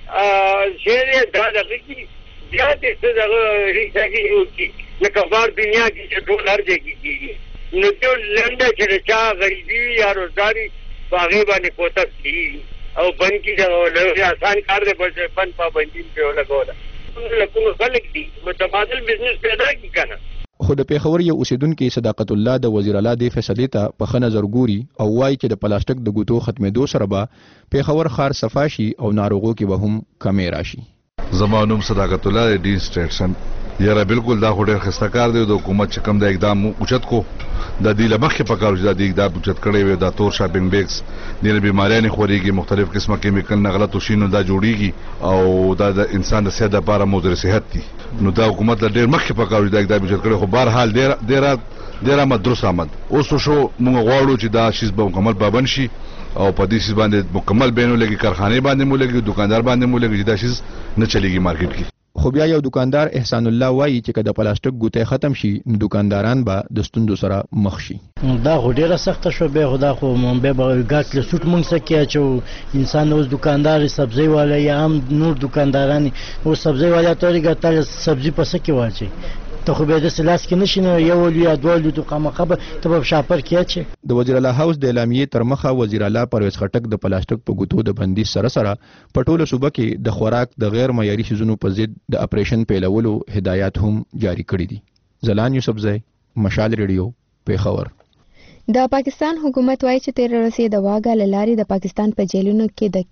شهر دا دغه کی بیا د څه دغه ریسایکل وکړي لکه بار دنیا کې چې ټول هر ځای کې کیږي نو ټول لنډه چې چا غریبي یا روزګاری باغې باندې کوتک کی او بند کی دا آسان کار دی په بند پابندي په لګوله کوم خلک دي متبادل بزنس پیدا کی کنه. خو د پیښور یو اوسیدونکو صداقت الله د وزیر اعلی د فیصلې ته په ښه نظر ګوري او وایي چې د پلاستیک د ګوتو ختمېدو سره به پیښور ښار صفا شي او ناروغو کې به هم کمې راشي. زما نوم صداقت الله دی سټیشن. یاره بالکل دا خو ډېر ښایسته کار دی. د حکومت چې کوم د اقدام اوچت کو د دې له مخکې په کار چې د اقدام اوچت کړی وي دا تور شاپینګ بیگز ډېرې بیماریانې خورېږي مختلف قسمه کیمیکل نه غلطو شیانو دا جوړیږي او دا د انسان د صحت لپاره مضر صحت دي. نو دا حکومت له ډېر مخکې په کار چې د اقدام اوچت کړی خو بهرحال ډېر آمد درست آمد. اوس شو موږ غواړو چې دا شیز به مکمل پابند شي او په دې شیز باندې مکمل بینو لګي کارخانه باندې مو لګي دکاندار باندې مو لګي دا شیز نه چلیږي مارکیټ کې. خو بیا یو دکاندار احسان الله وایي چې کله پلاستیک ګوتې ختم شي نو دکانداران به د ستوندو سره مخ شي. دا خو ډیره سخته شو به خدا خو مونږ به ګاټ له سوت مونږ سکه چې انسان اوس دکاندار سبزی والا یا هم نور دکانداران او سبزی والا توري ګټل سبزی پسې کې واچي ته خو به د سلاس کې نشینه یو یا دوه د قامقبه ته په شاپر کې چې د وزیر اعلی هاوس د اعلامیې تر مخه وزیر اعلی پرویز خټک د پلاستیک په ګوتو د بندیز سره په ټوله صوبه کې د خوراک د غیر معیاري شیزونو په ضد د اپریشن پیلولو هدایات هم جاری کړي دي. زلان یوسفزی مشال ریډیو پیښور. د پاکستان حکومت وایي چې 13 ورځې د واګا لاري د پاکستان په جیلونو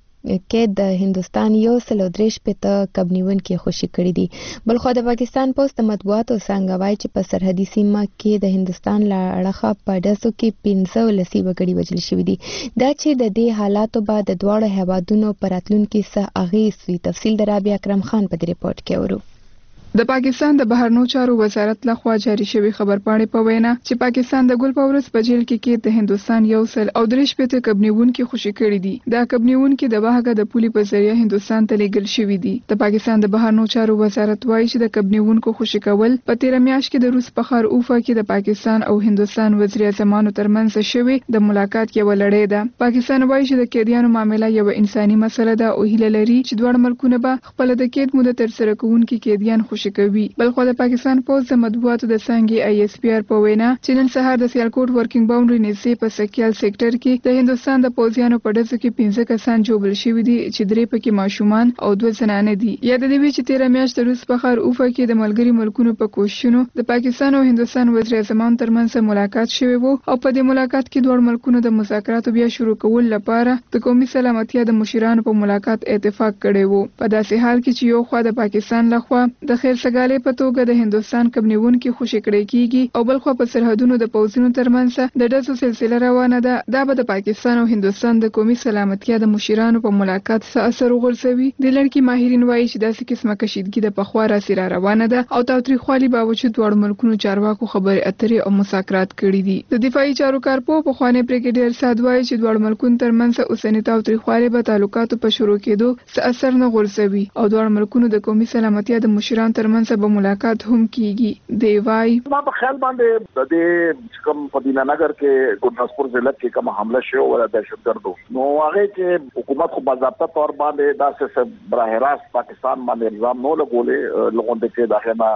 کې د هندستان 103 پته کبنیون کې خوشي کړی دي. بلخو د پاکستان پوسټ مطبوعاتو څنګه وایي چې په سرحدي سیمه کې د هندستان لاړخه په داسو کې 15 لسی وګړي وژل شوي دي. دا چې د دې حالاتو بعد د دواړو هیوادونو پراتلونکو څخه اغیز وی. تفصیل د رابعه اکرم خان په ریپورت کې ورو. د پاکستان د بهرنیو چارو وزارت لخوا جاری شوی خبرپاڼې په وینا چې پاکستان د ګل پورس په جیل کې د هندستان 103 پته کبنیون کې خوشي کړی دي. دا کبنیون کې د واګه د پولي په ذریعہ هندستان ته لیږل شوی دي. د پاکستان د بهرنیو چارو وزارت وایي چې د کبنیون کو خوشي کول په 13 میاشت کې د روس په خار اوفا کې د پاکستان او هندستان وزیر اعظمانو ترمنځ شوی د ملاقات یو لړۍ ده. پاکستان وایي چې د قیدیانو معاملې یو انساني مسله ده او هیله لري چې دوه ملکونه به خپل د قید مدت تر سره کوونکي قیدیان خوشي کوي. بلخو د پاکستان پوز د مطبوعاتو د څنګه آی اس پی آر په وینا چې نن سهار د سیالکوټ ورکینګ باونډري نږدې په سکیال سېکټر کې د هندستان د پوزیانو په ډزو کې 15 کسان جوړل شوي دي چې 3 پکې ماشومان او 2 زنانه دي. یاد دی چې 13 میاشت روس په خار اوفا کې د ملګری ملکونو په کوششونو د پاکستان او هندستان وزیر اعظمان ترمنځ ملاقات شوی وو او په دې ملاقات کې دوه ملکونو د مذاکراتو بیا شروع کول لپاره د قومي سلامتیا د مشرانو په ملاقات اتفاق کړی وو. په داسې حال کې چې یو خوا د پاکستان لخوا د خیر سګالې په توګه د هندستان کبنیون کې خوشي کړی کیږي او بل خو په سرحدونو د پوزونو ترمنځ د ډزو سلسله روانه ده. دا به د پاکستان او هندستان د قومي سلامتیا د مشرانو په ملاقات سره اثر وغورځوي. د لړکی ماهرین وایي چې داسې قسمه کشیدګي د پخوا را روانه ده او تاوتریخوالي باوجود دوه ملکونو چارواکو خبرې اترې او مذاکرات کړي دي. د دفاعي چارو کارپو په خوانې بریګیډیر سعد وایي چې دوه ملکونو ترمنځ اوسنی تاوتریخوالي به تعلقاتو په شروع کېدو څه اثر نه غورځوي او دوه ملکونو د قومي سلامتیا د مشرانو ترمنځ به ملاقات هم کیږي. دی وای ما په خیال باندې د دې کوم پدینا نگر کې ګورناسپور ضلع کې کوم حمله شو ولا دهشتګردو نو هغه کې حکومت خو باضابطه تور باندې داسې براه راست پاکستان باندې الزام نو لګولې لغون د کې داخله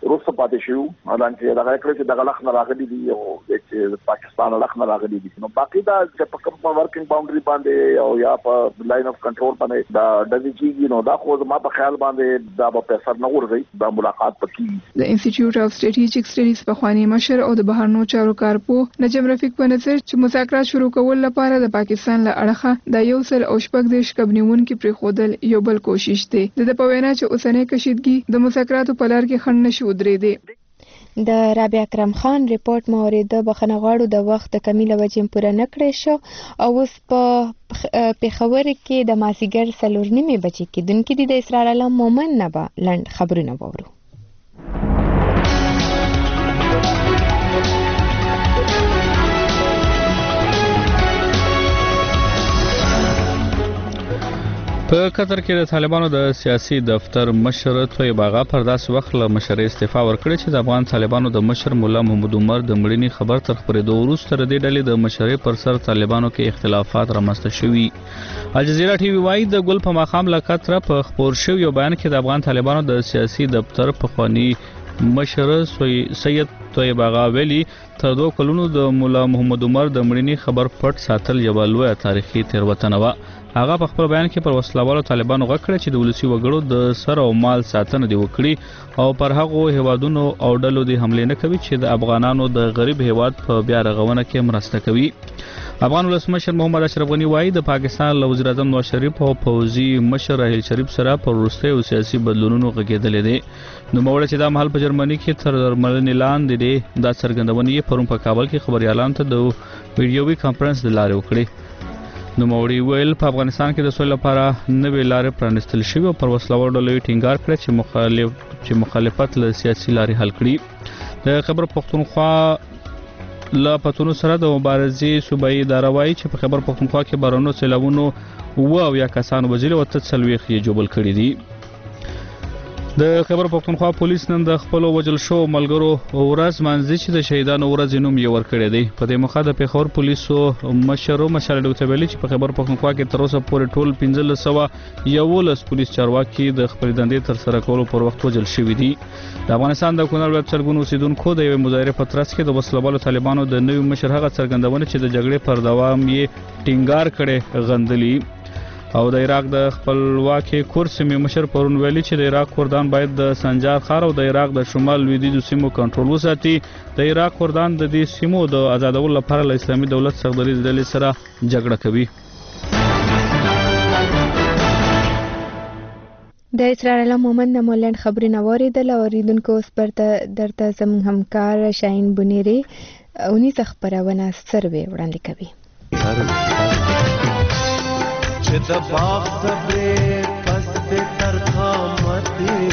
روس پاتې شو حالانکه دا کړی چې د غلخ نه راغلي دي او د پاکستان غلخ نه راغلي دي نو باقي دا چې په کوم ورکینګ باونډري باندې او یا په لاین اف کنټرول باندې دا د ویجیږي نو دا خو ما په خیال باندې دا په اثر نه ورغی دا ملاقات پکې د انسټیټیوټ اف سټریټیجیک سټډیز په خواني مشر او د بهرنیو چارو کارپو نجم رفیق په نظر چې مذاکرات شروع کول لپاره د پاکستان له اړخه د 1.8 کبنیونکو پرې خودل یو بل کوشش دی د په وینا چې اوسنۍ کشیدګي د مذاکراتو په لار کې خنډ نشي ودرېدي د رابعه اکرم خان ریپورت موریده بخنه غواړو د وخت د کمی له وجې پوره نکړې شو او اوس په پیښور کې د مازیګر 4:30 بجې کې دونکو د اسرار علم مومن نه به لند خبرونه وورو په قطر کې د طالبانو د سیاسي دفتر مشر طیب آغا پر داسې وخت له مشرۍ استعفا ورکړې چې د افغان طالبانو د مشر مولا محمد عمر د مړینې خبر تر خبرېدو وروسته د دې ډلې د مشرۍ پر سر طالبانو کې اختلافات رامنځته شوي. الجزیره ټي وي وايي د ګل په ماښام له قطر په خبر شو یو بیان کې د افغان طالبانو د سیاسي دفتر پخوانی مشر سید طیب آغا ویلي تر 2 کلونو د مولا محمد عمر د مړینې خبر پټ ساتل یو لویه تاریخي تېروتنه وه. هغه په خپل بیان کې پر وسلوالو طالبانو غږ کړ چې د ولسی وګړو د سر او مال ساتنه دی وکړي او پر هغه هیوادونو او ډلو د حمله نه کوي چې د افغانانو د غریب هیواد په بیا رغونه کې مرسته کوي. افغان ولسمشر محمد اشرف غنی وایي د پاکستان له وزیر اعظم نواز شریف او فوزي مشر راحیل شریف سره پر وروستي او سیاسي بدلونونو غږېدل دي. نو موږ چې دا مهال په جرمني کې تر درملنې لاندې دي دا څرګندونه یې پرون په کابل کې خبريالانو ته د ویډیوي کانفرنس د لارې وکړي. نو موري ویل په افغانستان کې د سولې لپاره نوې لارې پرانستل شوې او پر وسلوال ډلې ټینګار کړ چې مخالفت له سیاسي لارې حل کړي. د خبر پښتونخوا له پتونو سره د مبارزې صوبایي اداره وایي چې په خبر پښتونخوا کې بارونو سیلابونو او یا کسانو وزیر او تسلويخ یې جوړل کړی دي. د خبر پښتونخوا پولیس نن د خپل وجل شو ملګرو ورځ مانځي چې د شهیدانو ورځ نوم یې ورکړی دی. په دې مخه د پیښور پولیسو مشر مشال ډاکټر ویلي چې په خبر پښتونخوا کې تر اوسه پورې ټول 1511 پولیس چارواکي د خپل دندې تر سره کولو پر وخت وجل شوی دي. د افغانستان د کونړ ولایت څلګون اوسیدونکو د یو مظاهره په ترڅ کې د وسلوالو طالبانو د نوي مشر هغه څرګندونه چې د جګړې پر دوام یې ټینګار کړي غندلي او د عراق د خپلواکي کورس می مشر پرون ویلي چې د عراق کردان باید د سنجار خار او د عراق د شمال لویدیځو سیمو کنټرول وساتي. د عراق کردان د دې سیمو د آزادولو لپاره له اسلامي دولت سرغړي ډلې سره جګړه کوي. د اسرار علم مومن د مولند خبرونه واردل اوریدونکو اوس درته زموږ همکار شاهین بنيري اونیزه خبرونه سروي وړاندې کوي. چې د باغ زبرې پس د ترخامت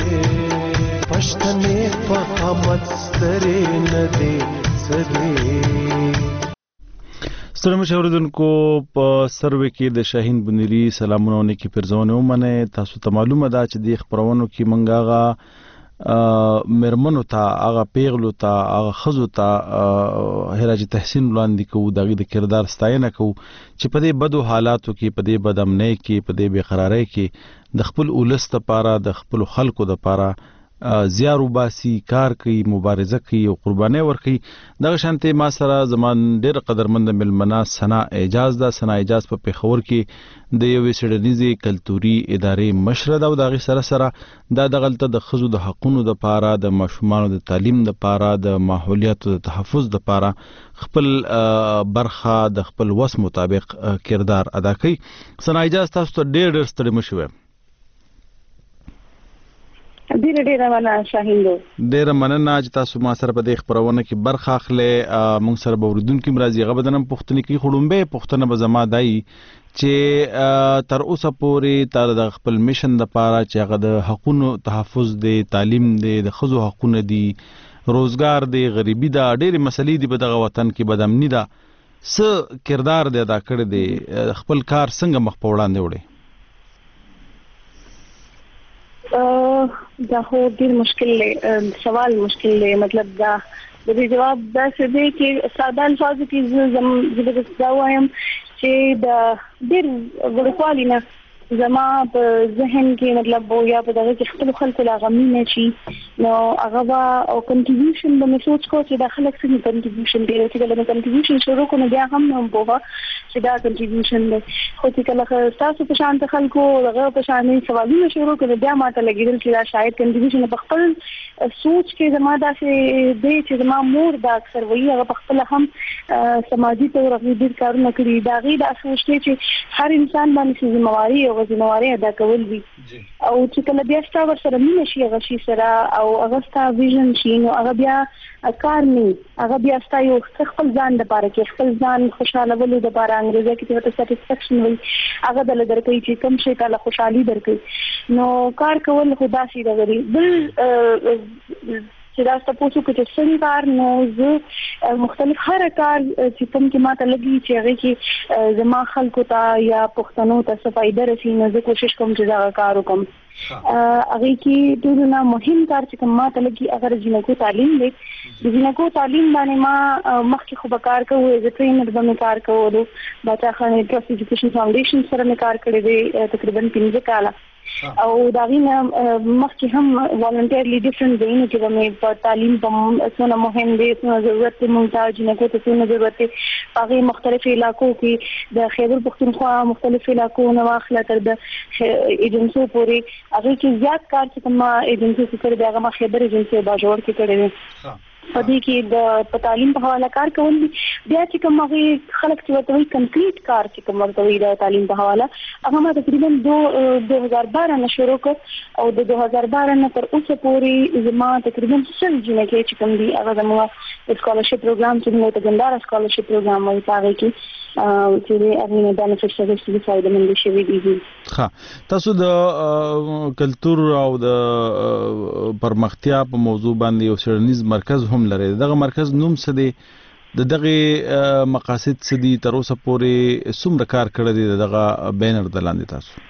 پښتنې فخامت سترې نه دي سرې. ستړي مشوردونکو په سروي کې د شاهین بنيري سلامونه نیکی پرځونه ومنه. تاسو ته معلومه ده چې د خبرونو کې منګاغه مرمنو ته هغه پیغلو ته هغه خزو ته هراج تحسین وړاندې کوو دغه د کردار ستاینه کوو چې په دې بدو حالاتو کې په دې بدامنۍ کې په دې بقراری کې د خپل اولس لپاره د خپل خلکو لپاره زیارو باسي کار کوي مبارزه کوي او قرباني ورکوي. دغه شانته ما سره زمان ډیر قدرمند ملمنا سنا اعجاز دا سنا اعجاز په پیښور کې د یو سړنیزي کلتوري ادارې مشر دا او دغه سره سره دا دغلته د خزو د حقونو د پاره د ماشومانو د تعلیم د پاره د ماحولیاتو د تحفظ د پاره خپل برخه د خپل وس مطابق کردار ادا کوي. سنا اعجاز تاسو ته ډیر ستړي مشوي. ډیره مننه شاهین. ډیره مننه چې تاسو ما سره په دې خبرونه کې برخه اخلي. موږ سره به اوریدونکو مرزي غبدنم پښتني کې خړومبه پښتنه به زما دای چې تر اوسه پورې تر د خپل میشن د پاره چې هغه د حقوقو تحفظ دی تعلیم دی د خزو حقوقونه دي روزګار دی غریبي دا ډېری مسلې دي په دغه وطن کې بدامنی دا څه کردار دی ادا کړی دی خپل کار څنګه مخ په وړاندې وړي. دا خو ډیر مشکل دی سوال مشکل دی مطلب دا د جواب دا څه دی چې ساده الفاظ کې زه دا وایم چې د ډیر غوړکوالي نه زما په ذهن کې مطلب یا په دغه کې خپل خلکو لا غمی نه شي نو هغه او کنټریبیوشن به مې سوچ کو چې د خلک څخه کنټریبیوشن دی چې کله کنټریبیوشن شروع کوم بیا هم نه بوه چې دا کنټریبیوشن دی خو چې کله تاسو په شان خلکو هغه په شان سوالونه شروع کړي بیا ماته لګیدل چې دا شاید کنټریبیوشن په خپل سوچ کې زما داسې دی چې زما مور دا اکثر وایي هغه په خپل هم سماجی تور غوډیر کارونه کړی دا غي د سوچ چې هر انسان باندې ذمہواری او ذمہواری ادا کول دي او چې کله بیا ستاسو ورسره مینه شي هغه شي سره او هغه ستاسو ویژن شي نو هغه بیا کار نه هغه بیا ستاسو خپل ځان لپاره کې خپل ځان خوشاله ولې د لپاره انګریزي کې ته سټیسفیکشن وي هغه د لدرکې چې کوم شي تعالی خوشحالي درکې نو کار کول خدا شي دغري بل چې دا تاسو کې چې څنګه کار نو زه مختلف هر کار چې کوم کې ماته لګي چې هغه کې زما خلکو ته یا پښتنو ته څه فائدہ رسي نو زه کوشش کوم چې دا کار وکم هغه کې ټولنه مهم کار چې کوم ماته لګي اگر جنکو تعلیم دی د جنکو تعلیم باندې ما مخکې خو به کار کوو از ټرینر به مې کار کوو بچا خانه ټرست ایجوکیشن فاونډیشن سره مې کار کړی دی تقریبا 15 کاله او دا غینه مخکې هم والنټیرلی ډیفرنٹ دی چې مې په تعلیم په څونه مهم دي څونه ضرورت دی مونږ ته جنکو ته څونه ضرورت دی هغه مختلف علاقو کې د خیبر پختونخوا مختلف علاقو نو اخلا تر د ایجنسو پورې هغه کې زیات کار چې کوم ایجنسي څخه دی هغه ما خیبر ایجنسي با جوړ کې کړی دی په دې کې د تعلیم په حواله کار کول دي بیا چې کوم هغه خلک چې ورته وي کنکریټ کار چې کوم ورته وي د تعلیم په حواله هغه ما تقریبا 2012 نه شروع کړ او د 2012 نه تر اوسه پورې زما تقریبا 100 جنکې چې کوم دي هغه زموږ سکالرشپ پروګرام چې موږ ته ګندار سکالرشپ پروګرام وایي هغه کې چې د اغینه بنفټ سرویس د فائدې مند شي دي ها تاسو د کلچر او د پرمختیا په موضوع باندې یو څېړنیز مرکز هم لري دغه مرکز نوم څه دی دغه مقاصد څه دي تر اوسه پورې څومره کار کړی دی دغه بینر د لاندې تاسو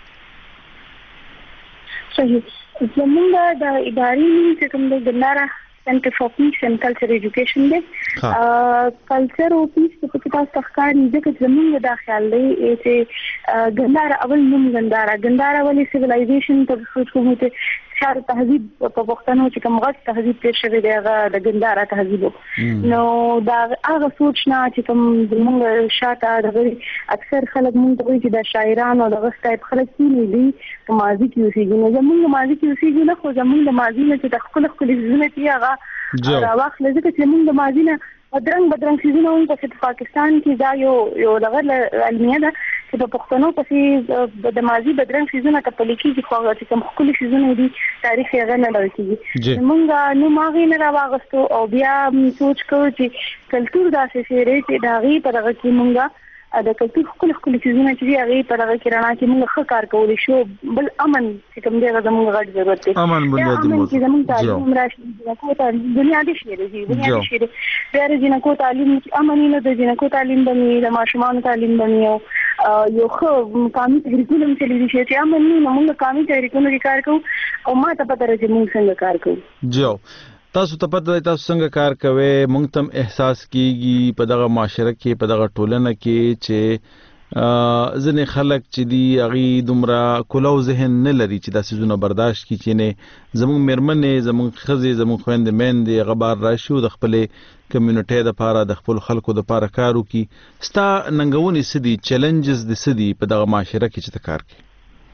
صحیح زمونږ د ادارې چې کوم د ګنداره Center for Peace and Culture Education دی کلچر او پیس په تاسو تخکاری ځکه چې موږ دا خیال دی چې ګنداره اول نوم ګنداره ولې سیویلایزیشن ته څه ته شار تهذیب په وختونو چې کوم غټ تهذیب تیر شوی دی هغه د ګنداره تهذیب نو دا هغه سوچ نه چې کوم موږ شاته د اکثر خلک موږ وایي چې د شاعرانو د غږ خلک کینې دي په ماضي کې اوسېږي نو زموږ ماضي کې اوسېږي نه خو زموږ د ماضي نه چې د خپل ژوند کې هغه راوخل ځکه چې موږ د ماضي نه بدرنګ سيزونه هم په پاکستان کې دا یو دغه علمیه ده چې په پښتنو پسې د ماضي بدرنګ سيزونه ته پلیکي چې خو چې کوم خپل سيزونه دي تاریخ یې غنه لري موږ نو ماغې نه راوغستو او بیا سوچ کوو چې کلچر داسې شی دی چې دا غي پر هغه کې موږ د کلچر خپل سيزونه چې هغه پر هغه کې رانا چې موږ ښه کار کولی شو بل امن چې کوم دی زموږ غټ ضرورت دی امن بنیادی موضوع زموږ تعلیم راشي کوته بنیادی شی دی بنیادی شی دی بیا جنکو تعلیم امن نه د جنکو تعلیم باندې د ماشومان تعلیم باندې یو خو قانوني کریکولم چې لري چې امن نه موږ قانوني کریکولم کې کار کوو او ما ته پته راځي موږ څنګه کار کوو جو تاسو ته پته تاسو څنګه کار کوئ مونږ تم احساس کیږي په دغه معاشره کې په دغه ټولنه کې چې ځنې خلک چې دی هغه دومره کولو ذهن نه لري چې دا سيزونه برداشت کړي چې نه زموږ مرمنې زموږ خزي زموږ خويندې مېندې غبار راشي د خپل کمیونټي د لپاره د خپل خلکو د لپاره کار وکړي ستا ننګونې سدي چیلنجز د سدي په دغه معاشره کې چې کار کوي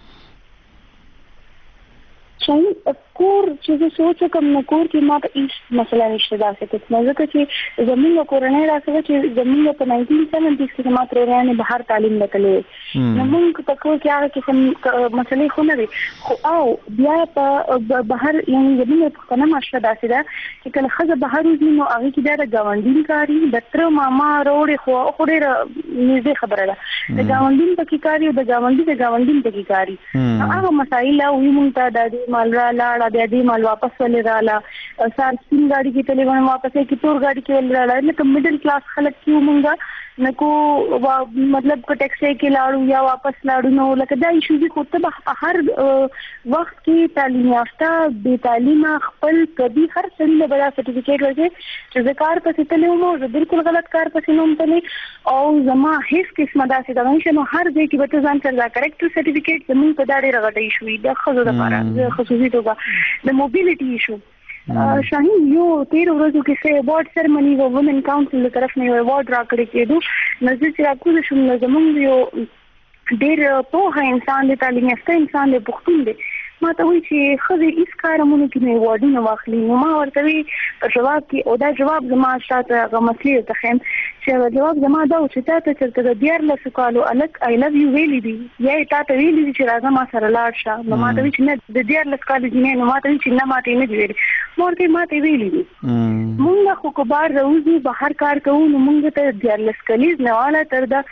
کور چې زه سوچ کوم نو کور کې ما ته هیڅ مسله نشته دا څه څه ځکه چې زموږ کورنۍ راځي چې زموږ په 1970 کې ما ترونه بهر تعلیم وکړې نو موږ په کور کې هغه کې مسلې خو نه وي خو او بیا په بهر یعنی زموږ په کنه ماشه داسې ده چې کله خزه بهر وځي نو هغه کې د گاونډین کاری د تر ماما وروړي خو ډېر نږدې خبره ده د گاونډین په کاری او د گاونډین په کاری هغه مسایل او موږ ته د مال را لاړه بیا دې مال واپس ولې رااله سار سپین ګاډي کې تلې ونه واپس کې تور ګاډي کې ولې رااله لکه میډل کلاس خلک کیو مونږه نکو مطلب کو ټیکسي کې لاړو یا واپس لاړو نو لکه دا ایشو دي خو ته هر وخت کې تعلیم یافته بے تعلیمه خپل کبي هر څه له بلا سرټیفیکیټ ورکړي چې زه کار پسې تلم او زه بالکل غلط کار پسې نوم تلې او زما هیڅ قسمه داسې دا نشي نو هر ځای کې به ته ځان سره کریکټر سرټیفیکیټ زموږ په دا ډېره غټه ایشو ده خو د لپاره خصوصي توګه د موبیلیټي ایشو شاهین یو 13 ورځو کې سه ایوارډ سرمنی و وومن کاونسل له طرف نه ایوارډ راکړی کېدو نظر چې راکوزه شوم زمونږ یو ډېر په انسان د تعلیم یافته انسان له پښتون دی ما ته وی چې خزه هیڅ کارمونه کې نه ایوارډونه واخلي نو ما ورته وی په جواب کې او دا جواب زما شاته غمسلی ته خیم چې جواب زما دا و چې تاسو چې د ډیر له سوالو الک آی لوف یو ویلی دی یا تاسو ویلی چې راځه ما سره لاړ شه نو ما ته وی چې نه د ډیر له سوالو دی نه ما ته وی چې نه ما ته نه دی ویلی مورته ما ته ویلی دی مونږ خو کبار روزي بهر کار کوو نو مونږ ته ډیر لسکلیز نه والا تر دا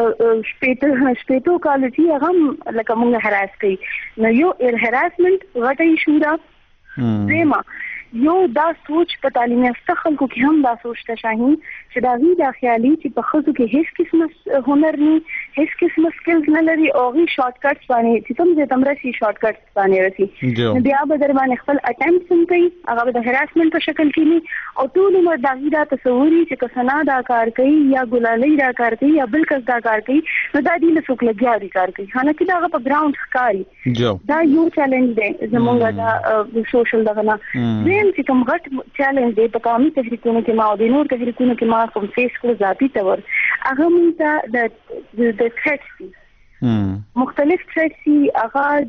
شپېتو کال چې هغه لکه مونږ هراس کوي نو یو هراسمنت غټه ایشو ده دیمه یو دا سوچ په تعلیم یافته خلکو کې هم دا سوچ ته شاهین چې دا وی دا خیالي چې په خزو کې هیڅ قسمه هنر نه هیڅ قسمه سکلز نه لري او غي شارټ کټس باندې چې کوم دې تمرسي شارټ کټس باندې رسي بیا به در باندې خپل اټمپټس هم کوي هغه د هراسمنت په شکل کې نه او ټول عمر دا غي دا تصوري چې کسنا دا کار کوي یا ګلالي دا کار کوي یا بل کس دا کار کوي نو دا دې له څوک لګیا کار کوي حالانکه دا په ګراوند ښکاري دا یو چیلنج دی زموږ دا سوشل دغه نه چې کوم غټ چیلنج دی په قومي تحریکونو کې ما او د نور تحریکونو کې ما کوم فیس کړ ذاتی تور هغه مونږ د ثریټس مختلف ثریټس هغه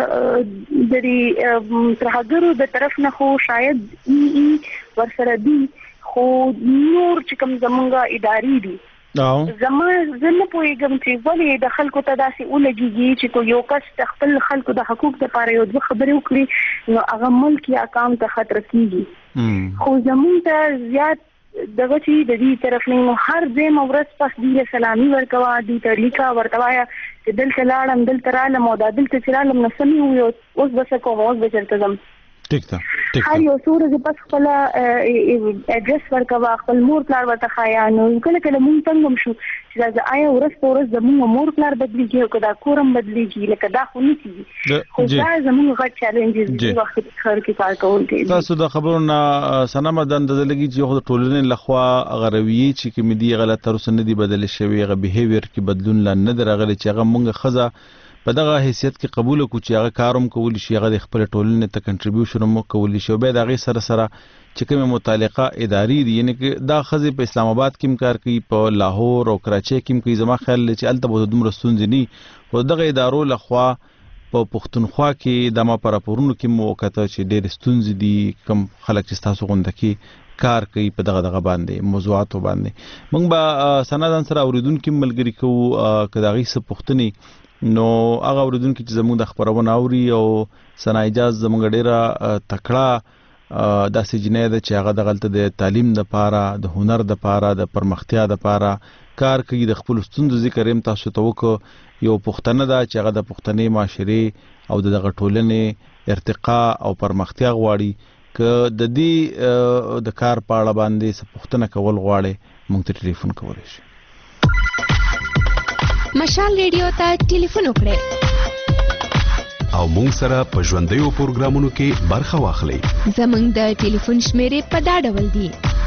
د ترهګرو د طرف نه خو شاید ورسره دي خو نور چې کوم زمونږه اداري دي زما زنه پوهیږم چې ولې د خلکو ته داسې ولګيږي چې کو یو کس خپل خلکو د حقوق لپاره یو ځل خبرې وکړي نو هغه ملک یا قام ته خطر کیږي خو زموږ ته زیات دغه چې د دې طرف نه هر ځای مورس پس دی سلامي ورکوا دي طریقہ ورتوایا چې دلته لاړم دلته رالم او دلته چرالم نسمي وي اوس بس کوم اوس بچرته زم ټیک ده هر یو سورې پس خپل اډرس ورکوا خپل مور پلار ورته خایا نو کله کله مونږ څنګه شو چې دا آیا ورس زموږ مور پلار بدلیږي او کدا کورم بدلیږي لکه دا خو نه کیږي خو دا زموږ غټ چیلنجز دی وخت خر کې کار کول دي تاسو د خبرونه سنم د اندازه لګي چې خو ټولنې لخوا غروي چې کوم دي غلط تر اوسه نه دي بدل شوی غ بیهیویر کې بدلون لا نه درغلي چې هغه مونږ خزه په دغه حیثیت کې قبول کو چې هغه کاروم کول شي هغه د خپل ټولنې ته کنټریبیوشن مو کول شي به دغه سره چې کومه متعلقه اداري دي یعنی چې دا خزه په اسلام آباد کې کار کوي په لاهور او کراچي کې کوي زما خیال چې الته به دومره ستونزې نه او دغه ادارو لخوا په پښتونخوا کې د ما پر راپورونو کې موقته چې ډېر ستونزې دي کم خلک چې تاسو غونډه کې کار کوي په دغه باندې موضوعات باندې موږ به سندان سره اوریدونکو ملګری کوو کداغي څه پښتني نو هغه اوریدونکو چې زموږ د خبرونه اوري او سنا اجازه زموږ ډیره تکړه داسې جنې ده چې هغه د غلطه د تعلیم د پاره د هنر د پاره د پرمختیا د پاره کار کوي د خپل ستوندو ذکر هم تاسو ته وکړو یو پښتنه ده چې هغه د پښتنې معاشري او دغه ټولنې ارتقا او پرمختیا غواړي ک د دې د کار په اړه باندې څه پښتنه کول غواړي موږ ته ټلیفون کولای شي مشال ریډیو ته ټلیفون وکړئ او مونږ سره په ژوندیو پروګرامونو کې برخه واخلئ زمونږ د ټلیفون شمیرې په دا ډول دي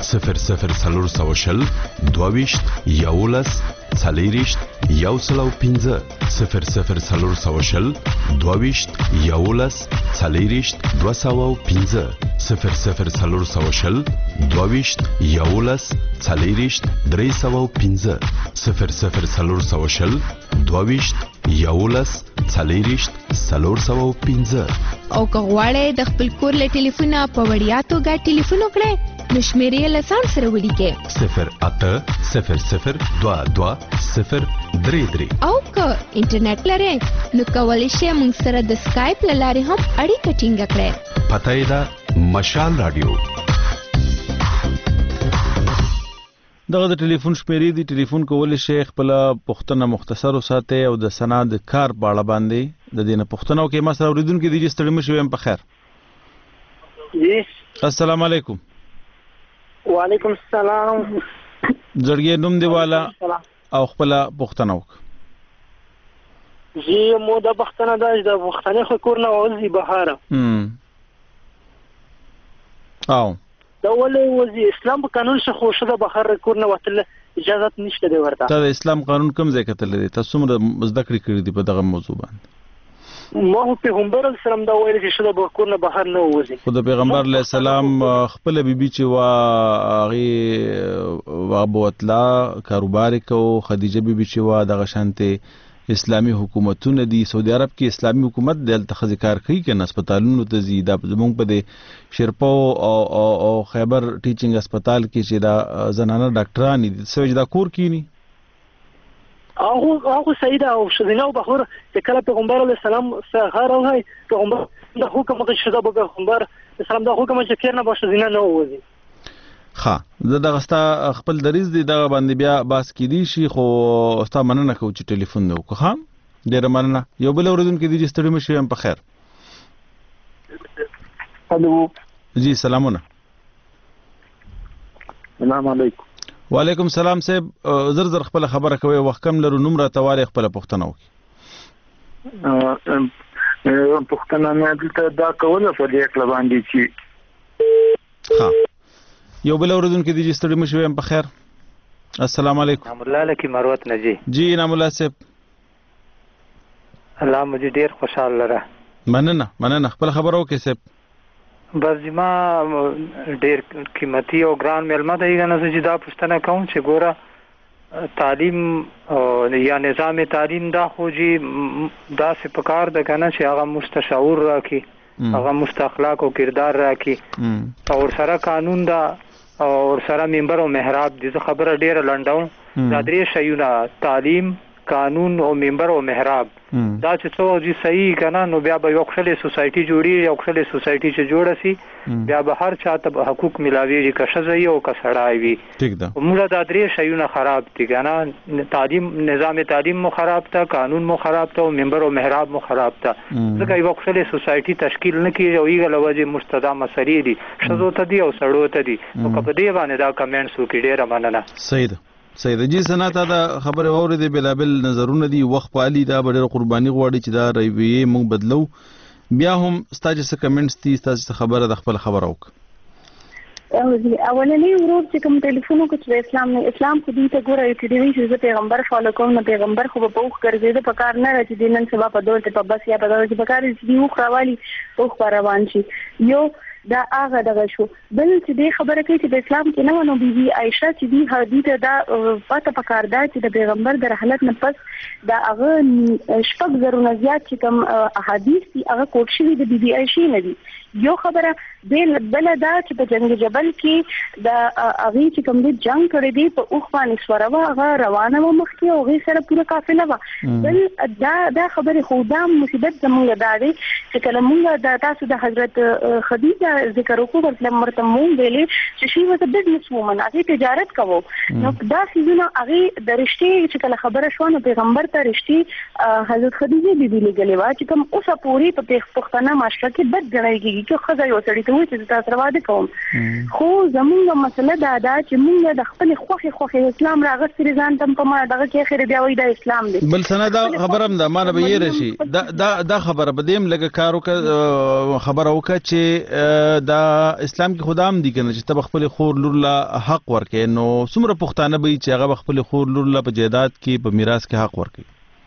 0040 22 11 40 115 0040 22 11 40 215 0040 22 11 40 315 0040 22 11 40 315 او کغواړی د خپل کور له ټلیفونه په وړیا توګه ټلیفون وکړئ نو شمیرې له ځان سره ولیکئ 080022 او که انټرنیټ لرئ نو کولی شئ موږ سره د سکایپ له لارې هم اړیکه ټینګه کړئ پته یې ده مشال رادیو دغه د ټلیفون شمیرې دی ټلیفون کول شي خپل پښتنه مختصر وساته او د سنا د کار په اړه باندې د دینه پښتنو کې مسله اوریدونکو دي چې ستړي مشوي په خیر جی السلام علیکم وعلیکم السلام زړګي نوم دیواله او خپل پښتنه وک زی مو د پښتنه د پښتنه خو کور نه وځي بهاره او دا ولې وځي اسلام په قانون څخه خو شته بهر کور نه وتل اجازه نشته دی ورته ته اسلام قانون کوم ځای کتل دي تاسو موږ زده کړی کړی دی په دغه موضوع باندې ما پیغمبر اسلام دا ویل چې شته به کور نه بهر نه وځي خو د پیغمبر علیه السلام خپل بیبي چې وا هغه وابوتلا کاروبار کو خدیجه بیبي چې وا دغه شانته اسلامي حکومتونه دي سعودي عرب کې اسلامي حکومت دلته خزکار کوي کنه هسپتالونو ته زی دا زمونږ په دې شرپو او خیبر ټیچینګ هسپتال کې چې دا زنانه ډاکټران دي سوچ دا کور کینی هغه سیده او شذینه او بخور چې کله پیغمبر علیه السلام څخه راوهي پیغمبر د حکم کې شته به پیغمبر اسلام د حکم چې کیر نه به شذینه نه وځي ها دغه ستا خپل دریز دی دغه باندې بیا باس کیدی شي خو ستا مننه کو چې ټلیفون نو کو خام ډیر مننه یو بل اوردون کې دی ستړي مشي هم په خیر الو جی سلامونه السلام علیکم وعلیکم السلام صاحب زر خپل خبره کوي وخت کم لرو نمبر تواله خپل پښتنه وکي پښتنه نه دلته دا کوله په دې کله باندې چې ها یو بل اوردون کې دی ستړي مشي هم په خیر السلام علیکم نام الله لکی مروت نجی جی نام الله صاحب الله مجھے ډیر خوشاله لره مننه خپل خبرو کې صاحب بس ما ډیر قیمتي او ګران ملما دی غنه چې دا پښتنه کوم چې ګوره تعلیم یا نظام تعلیم دا خوږي دا څه پکار د کنه چې هغه مستشعور راکي هغه مستخلاق او کردار راکي او سره قانون دا او سره منبر او محراب دې خبره ډیره لنډاو دا درې شیونه تعلیم قانون او منبر او محراب دا چې څو دي صحیح کنه نو بیا به یو خپل سوسایټي جوړي یو خپل سوسایټي چې جوړه سي بیا به هر چاته حقوق ملاويږي که شزي او که سړای وي ٹھیک ده موږ دا درې شیونه خراب دي کنه تعلیم نظام تعلیم مو خراب تا قانون مو خراب تا او منبر او محراب مو خراب تا ځکه یو خپل سوسایټي تشکیل نه کیږي او یې لوجه مستدا مسری دي شزو ته دي او سړو ته دي نو په دې باندې دا کمنټس وکړي ډیره مننه صحیح ده صحیح ده جی سناته دا خبره اوریدې بلابل نظرونه دي وخت پالي دا ډېر قرباني غواړي چې دا رویه موږ بدلو بیا هم ستاسو کمنټس دي تاسو خبره د خپل خبره وک اولنی ورور چې کوم ټلیفون کو چې اسلام خو دې ته ګوره چې دی چې پیغمبر فالو کوم نه پیغمبر خو په وخت ګرځي د پکار نه راځي د نن سبا په دولت په بس یا په دولت په کار چې دی خو راوالي په روان شي یو دا هغه دغه شو بل چې د خبره کوي چې د اسلام کې نه ونو بيبي عائشه چې دی حدیث دا پته پکار دا چې د پیغمبر د رحلت نه پس دا هغه شپږ زرونه زیات چې کوم احادیث دي هغه کوټ شوی د بيبي عائشه نه دي یو خبره بل دا چې په جنگ جبل کې د هغه چې کوم د جنگ کړی دی په اوخ باندې سوروا هغه روانه و مخکې او هغه سره پوره قافله و بل دا خبره خو دا مصیبت زموږ دا دی چې کله موږ د تاسو د حضرت خدیجه ذکر وکړو ورته مرته مونږ ویلې چې شی وته بزنس وومن هغه تجارت کوو نو دا سيزونه هغه د رښتې چې کله خبره شو نو پیغمبر ته رښتې حضرت خدیجه بیبي لګلې و چې کوم اوسه پوری په پښتنه معاشره کې بد ګڼل چې خزه یو سړی ته وایي چې تاسو راوړل کوم خو زموږ مسله دا ده چې موږ د خپل خوخي اسلام راغستې ځان تم په ما دغه کې اخر بیا وایي د اسلام دی بل سنه دا خبره هم ده ما نه به یې رشي دا خبره بدیم لګه کارو خبره وکړه چې دا اسلام کې خدام دي کنه چې تب خپل خور لور لا حق ورکې نو څومره پښتانه به چې هغه خپل خور لور لا په جیداد کې په میراث کې حق ورکې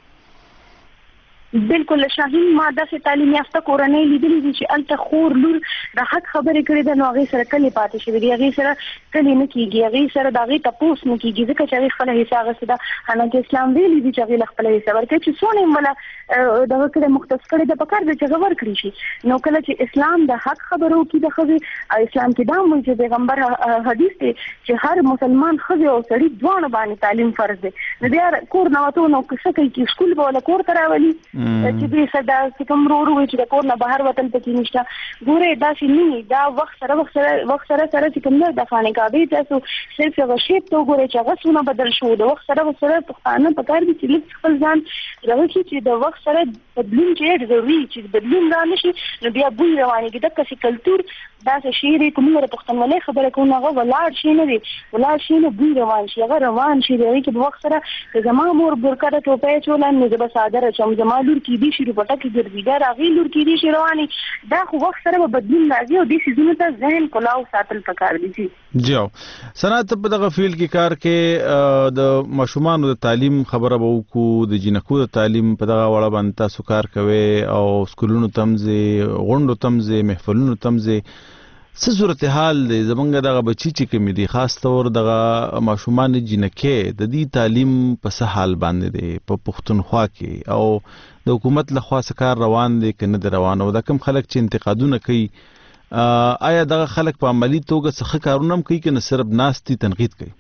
بالکل شاهین ما داسې تعلیم یافته کورنۍ لیدلې دي چې الته خور لور د حق خبرې کړې ده نو هغه سره کلی پاتې شوی دی هغه سره کلی نه کیږي هغه سره دغه تپوس نه کیږي ځکه چې هغه خپل حساب غسدا حالانکه اسلام ویلي دی چې هغه خپل حساب ورکړي چې څونه مله دغه کړه مختص کړي د پکار د چې غور کړی شي نو کله چې اسلام د حق خبرو کې د خو اسلام کې دا موږ چې پیغمبر حدیث دی چې هر مسلمان خزه او سړي دوه باندې تعلیم فرض دی نو بیا کور نه وته نو څه کوي چې سکول به ولا کور تراولي چې دې صدا چې کوم ورو چې د کور نه بهر وتل پکې نشته ګوره دا شي نه دا وخت سره چې کوم د فانې کابه تاسو صرف یو شی ته ګوره چې غسونه بدل شو د وخت سره پښتانه په کار دي چې خپل ځان راوځي چې د وخت سره بدلون چې ضروري چې بدلون را نشي نو بیا بوی رواني کې د کسي کلچر دا څه شی دی کومه د پښتونولۍ خبره کوم هغه ولاړ شي نه دی ولاړ شي نه بوی روان شي هغه روان شي دی چې په وخت سره زما مور برکه ټوپه چولان نه زما صادره چم زما لور کې دي شي په ټکی ګرځي دا راغي لور کې دي شي رواني دا خو وخت سره به بدلون راځي او د سيزونو ته ذهن کلاو ساتل پکار دي جی سنت په دغه فیلډ کې کار کې د ماشومان د تعلیم خبره به وکړو د جنکو د تعلیم په دغه وړه باندې تاسو کار کوي او سکولونو تمځي غونډو تمځي محفلونو تمځي څه صورتحال دی زمونږ دغه بچی چې کوم دي خاص تور دغه ماشومان جنکې د دې تعلیم په څه حال باندې دی په پښتونخوا کې او د حکومت له خوا کار روان دي کنه د روان او د کوم خلک چې انتقادونه کوي آیا دغه خلک په عملی توګه څه کارونه کوي کنه صرف ناستي تنقید کوي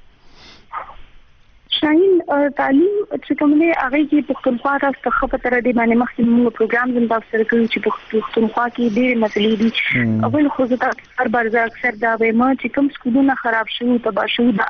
شاهین تعلیم چې کوم دی هغه کې پښتونخوا تاسو ته په تر دې باندې مخکې موږ پروګرام زم تاسو سره کوي چې پښتونخوا کې ډېر مسلې دي اول خو زه هر بار زه اکثر دا وایم چې کوم سکولونه خراب شوي تباه شوي د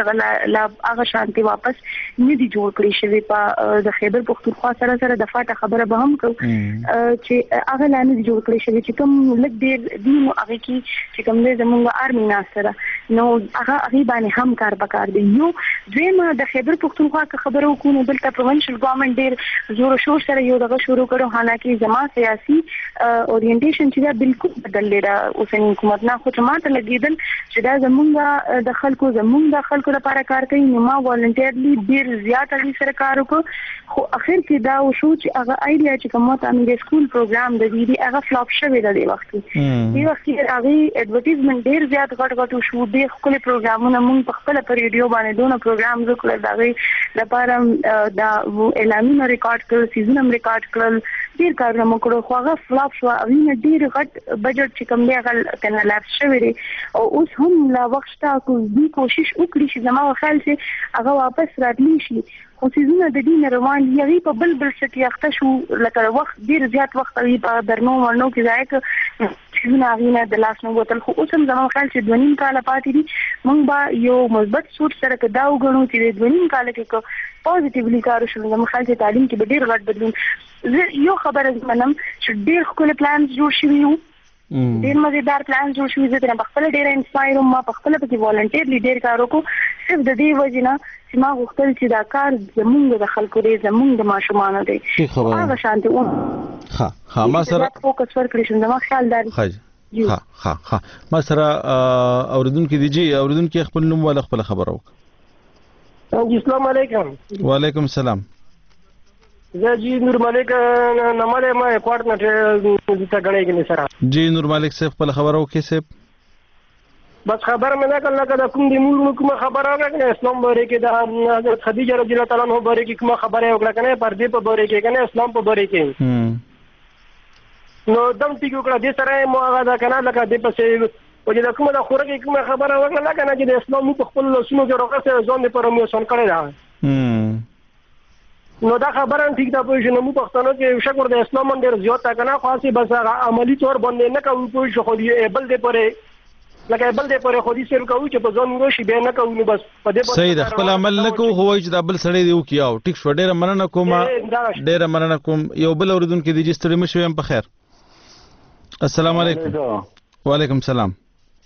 هغه شانتي واپس نه دي جوړ کړی شوی په د خیبر پښتونخوا سره د فاټه خبره به هم کوو چې هغه لا نه دي جوړ کړی شوی چې کوم لږ ډېر دي نو هغه کې چې کوم دی زموږ آرمي ناس سره نو هغه باندې هم کار پکار دی یو دویمه د خیبر پښتونخوا کا خبرو کو نو دلته پروینشل ګورنمنت ډیر زور شور سره یو دغه شروع کړو حالانکه زما سیاسي اورینټیشن چې دا بالکل بدل لري اوسنی حکومت نه خو ماته لګیدل چې دا زمونږ د خلکو لپاره کار کوي نو ما والنټیرلی ډیر زیات اړ سره کار وکړ خو اخر کې دا وشو چې هغه ایډیا چې کومه تعمیر سکول پروګرام د دې هغه فلاپ شوی دی وخت دی وخت کې هغه ایڈورټایزمنت ډیر زیات غټ شو د خپل پروګرامونه مونږ په خپل پر ریډیو باندې دونه پروګرام وکړل دا لپاره دا اعلانونه ریکارډ کړل سیزن ریکارډ کړل ډیر کارونه وکړو خو هغه فلاپ شو او نه ډیر غټ بجټ چې کوم دی هغه کنه لاپ شوی دی او اوس هم لا وخت تا کوي کوشش وکړي چې زما خیال چې هغه واپس راتلی شي خو سیزونه د دې روان دی په بل څه اخته شو لکه وخت ډیر زیات وخت دی په درنو ورنو کې ځای سیزونه غینه د لاس نو بوتل خو اوس هم زما خیال چې 2.5 کال پاتې دي موږ به یو مثبت سوچ سره کدا وګڼو چې 2.5 کال کې پوزټیولی کار شول زما خیال چې تعلیم کې به ډیر غټ بدلون یو خبره منم چې ډیر خپل پلانز جوړ شوي یو ډیر مزیدار پلانز جوړ شوي زه په خپل ډیر انسپایر ما په خپل کې والنټیرلی ډیر کار وکړو صرف د دې وجه نه چې ما غوښتل چې دا کار زمونږ د خلکو دی زمونږ د ماشومانو دی هغه شانتي ها ما سره فوکس ورکړی شم زما خیال دی ها ما سره اوریدونکو دی جی اوریدونکو خپل نوم ولا خپل خبر وکړه السلام علیکم وعلیکم السلام زه جی نور مالک نماله ما کوارډ نه ته غړې کې سره جی نور مالک صاحب خپل خبر وکړه صاحب بس خبر مې نه کړل کله کوم دی مول کوم خبره وکړه اسلام باره کې د حضرت خدیجه رضی الله تعالی عنها باره کې کوم خبره وکړه کنه پردې په باره کې کنه اسلام په باره کې نو دم ټیکو کړه د سره مو هغه دا کنه لکه د پسې او چې کومه د خورګي کومه خبره وکړه کنه چې د اسلام په خپل لسونو کې راغسه ځان په پرمیشن کړی دا نو دا خبره ټیک دا پوه شو نو پښتنو کې شکر د اسلام باندې زیات کنه خاصه بس عملی طور باندې نه کوي پوه شو خو دې بل دې پره لکه بل دې پرې خو دې سر کوي چې په ځون غوشي به نه کوي بس په دې صحیح ده خپل عمل نه کوو هوای چې دا بل سړی دی وکیاو ټیک شو ډېر مننه کوم یو بل اوریدونکو دی چې ستړي مشو هم په خیر السلام علیکم وعلیکم السلام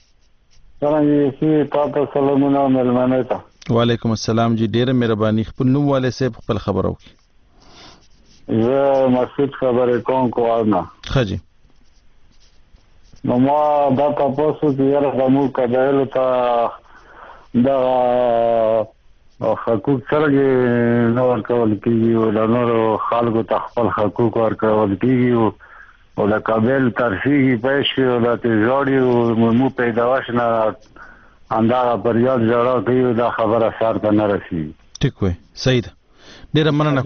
څنګه تاسو سلامونه ملمنه ته وعلیکم السلام جی ډېر مهرباني خپل نوم والے صاحب خپل خبر وکړي زه مسعود خبرې کوم کوارنا خجی نو ما دا تاسو چې یاره د مو کډایل ته دا حقوق سره نو ورکول کیږي او د نورو خلکو ته خپل حقوق ورکول کیږي او د قابل ترفیعي پېښې او د تجاري مو پیداوش نه اندازه پر یاد جوړه کوي دا خبره سره ته نه رسي ټیک وای صحیح ده ډېر مننه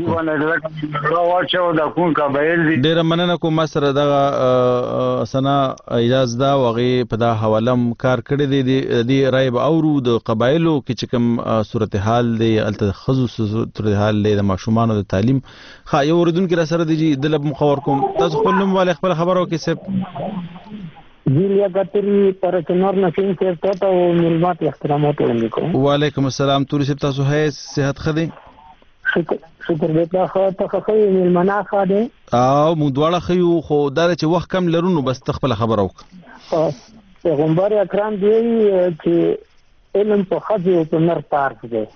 کوم ډېر مننه کوم ما سره دغه سنا اجازه دا وغه په دا حوالم کار کړی دی رای به اورو د قبایلو کې چې کوم صورتحال دی الته خصوص صورتحال دی د ماشومانو د تعلیم خا یو اوریدونکو را سره دی د لب مخور کوم تاسو خپل نوم والے خپل خبرو کې سب جیلیا ګټری پر چنور نشین ته ته ملمات احترامات وړاندې کوم وعلیکم السلام توري سب تاسو هي صحت خدي شکر دې ته خو ملمنا خاده او مو دواړه خيو خو دا چې وخت کم لرونو بس تخپل خبر وک پیغمبر اکرم دی چې علم په خځه او په نر فرض دی.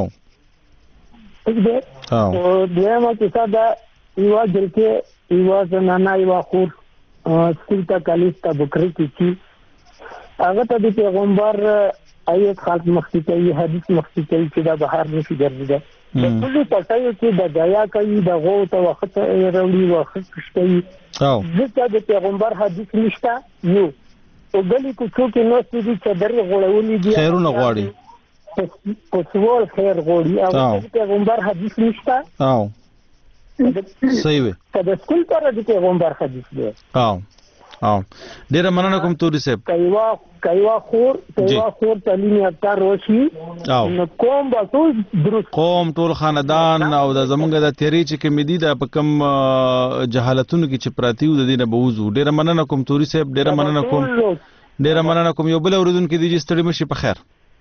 ٹھیک ده. او دیمه چې دا یو ځکه یو زنانه یو خور سکولتا کالیستا بکری کی هغه ته د پیغمبر آیت خلق مخکې کوي حدیث مخکې کوي چې دا بهر نشي ګرځي. د ټولو پټایو چې د دایا کوي د غو ته وخت راوړي وخت کوي. ځکه د پیغمبر حدیث نشته یو او بلې کو څوک نو چې د درې غوړولې دي خیرونه غواړي په سوال خیر غواړي او د پیغمبر حدیث نشته. صحیح وي. د سکول پر د پیغمبر حدیث دی. ډیره مننه کوم توري صاحب. کایوا خور تعلیم یافته روشي نو قوم به ټول درست قوم ټول خاندان او د زمونږ د تیری چې کمیدي د په کم جهالتونو کې چې پراتیو د دینه بوزو. ډیره مننه کوم توري صاحب. ډیره مننه کوم یو بل اوریدونکو دی چې ستړي مشي په خیر.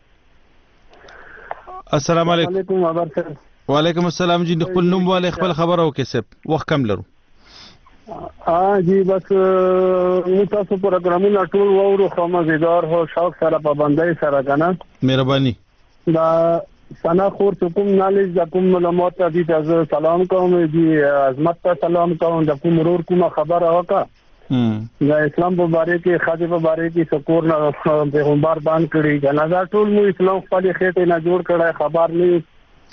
السلام علیکم. وعلیکم السلام جی. خپل نوم والے خپل خبر او کیسه وخت کم لرو. جی بس تاسو پروګرامونه ټول وورو خو مزیدار هو شوق سره پابندۍ سره کنه مهرباني. دا سنا خور کوم نالج د کوم معلومات دي تاسو سلام کوم جی عظمت ته سلام کوم د کوم مرور کوم خبر اوکا دا اسلام په باره کې خاطر په باره کې سکور نه پیغمبر باندې کړی کنه دا ټول مو اسلام خپل خېټه نه جوړ کړای خبر نه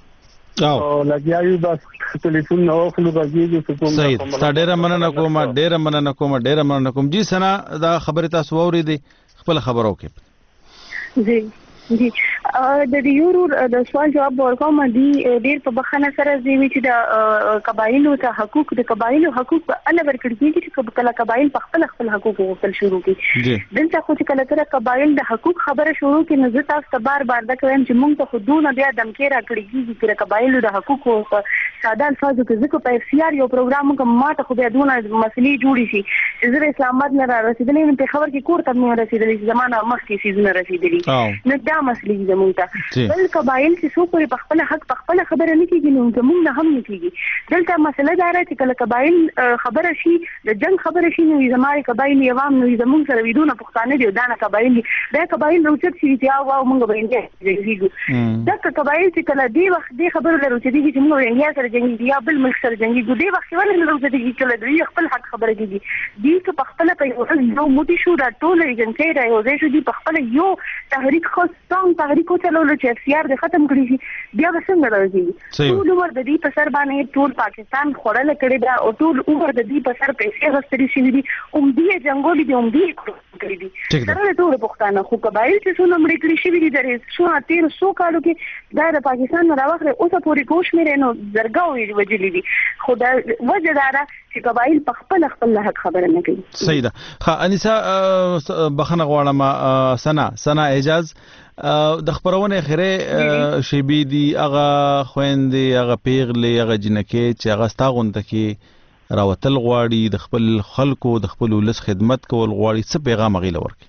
او لګیاوی بس ټلیفون نو خلک راځي چې کوم صحیح. ډیره مننه کوم جی سنا دا خبره تاسو اورېدې خپل خبرو کې. جی د یورو د سوال جواب ورکوم دي ډیر په بخانه سره زیوی چې د قبایلو ته حقوق د قبایلو حقوق په اړه ورکړي چې کله قبایل په خپل حقوق وکړل شروع کړي. دلته خو چې کله تر قبایل د حقوق خبره شروع کړي نو زه تاسو ته بار دا کوم چې موږ ته حدود بیا دمکې راکړي چې قبایلو د حقوق په ساده الفاظو کې ځکه په اف سی آر یو پروګرام کوم ماته خو بیا دونه مسلې جوړې شي چې زه اسلام آباد نه رسیدلې په خبر کې کور ته نه رسیدلې زمانہ مخکې سيزونه رسیدلې نو دا مسلې زموږ ته بل قبایل چې څو پورې په خپل حق په خپل خبره نه کیږي نو زموږ نه هم نه کیږي. دلته مسله دا راځي چې کله قبایل خبره شي د جنگ خبره شي نو زماري قبایل عوام نو زموږ سره ویدونه پښتانه دي دا نه قبایل دا قبایل روچت شي چې او موږ باندې دیږي دا قبایل چې کله دی وخت دی خبره لرو چې دیږي چې موږ انډیا سره جنگي یا بل ملک سره جنگي دی وخت ولې لرو چې دیږي کله دوی خپل حق خبره کوي دی چې په خپل په یو موټي شو دا ټول ایجنسی دا یو ځای شو دی په خپل یو تحریک خو څنګه تحریک چلول چې اف سی آر د ختم کړی شي بیا څنګه راځي ټول عمر د دې په سر باندې ټول پاکستان خورل کړی دا او ټول عمر د دې په سر پیسې غستري شي دي دې جنگول دي دې کړی دي سره ټول پښتانه خو قبایل چې څونه مړ کړی شي دي درې شو 1300 کالو کې دا د پاکستان نه راوخره اوسه پوری کوش مې نو زرګاوي وجلې دي خو دا وجه دا چې قبایل په خپل حق خبره نه کوي. صحیح ده. ها انیسا بخنه غواړم سنا اعجاز د خبرونه خیره شیبی دی هغه خويندې هغه پیغلې هغه جنکې چې هغه ستاغونته کې راوتل غواړي د خپل خلکو د خپل ولس خدمت کول غواړي څه پیغام غیله ورکړي.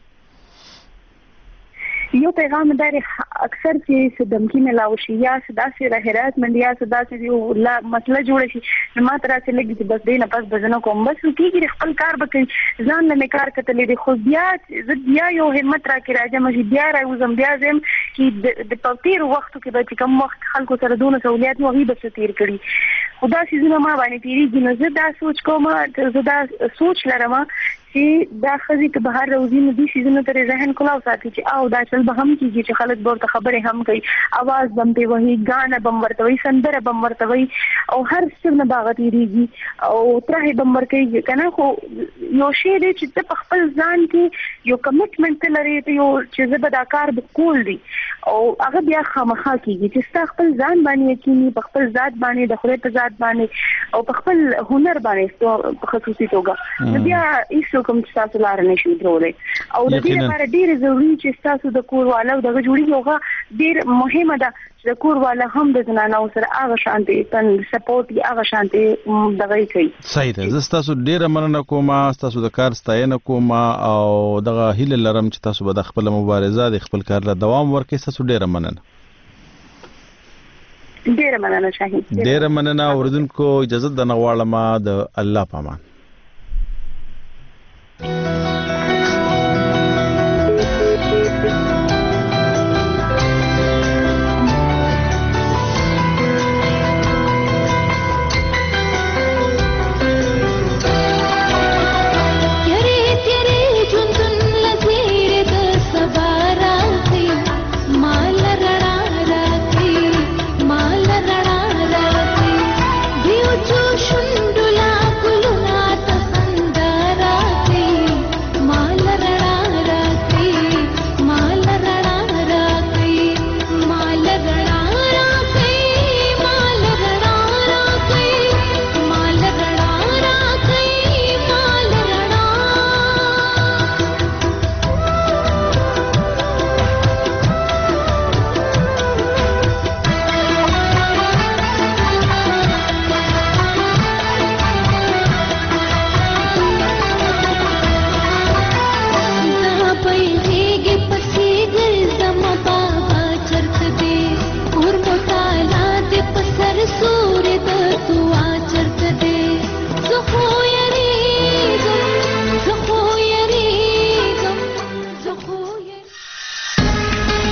یو پیغام دار اکثر چې صدمکی ملاو شي یا سداسي رهرات منډیا سداسي یو لا مسله جوړ شي نو ما تر څه لګي چې بس دینه پس بزنه کوم بس کیږي خپل کار وکړي ځان نه کار کتلې دي خو بیا یو همت راکې راځم چې بیا راوزم بیا زم چې د پاتیر وختو کې به کوم وخت خلکو سره دونه سہولیات نو غیبه ستیر کړي خدا سيزونه ما باندې پیریږي نو زه دا سوچ کوم زه دا سوچ لرم چې دا خزي ته بهر راوځي نو دي سيزونه تر ذهن کلاو ساتي چې او دا چل به هم کیږي چې خلک ورته خبره هم کوي आवाज بم په وਹੀ غانا بم ورته وي سندره بم ورته وي او هر څه نه باغ تیریږي او ترې بم ورکه کنه خو یو شی دی چې په خپل ځان کې یو کمټمنټ لري ته یو چې زه به دا کار وکول دي او هغه بیا خامخا کیږي چې خپل ځان باندې یقیني په خپل ذات باندې د خپل ذات باندې او په خپل هنر باندې په خصوصي توګه بیا هیڅ کوم تاسو لار نشي درولې او د دې لپاره ډیر ضروري چې تاسو د کور والو دغه جوړي یوغه ډیر مهمه ده چې کور والا هم د زنانو سره هغه شانتي تن سپورټ هغه شانتي دغه کوي. صحیح ده. زه تاسو ډیر مننه کوم تاسو د کار ستاینه کوم او دغه هیله لرم چې تاسو به د خپل مبارزه د خپل کار له دوام ورکړئ. تاسو ډیر مننه. ډیر مننه شاهین. ډیر مننه اوردونکو اجازه د نغواړم د الله پامان.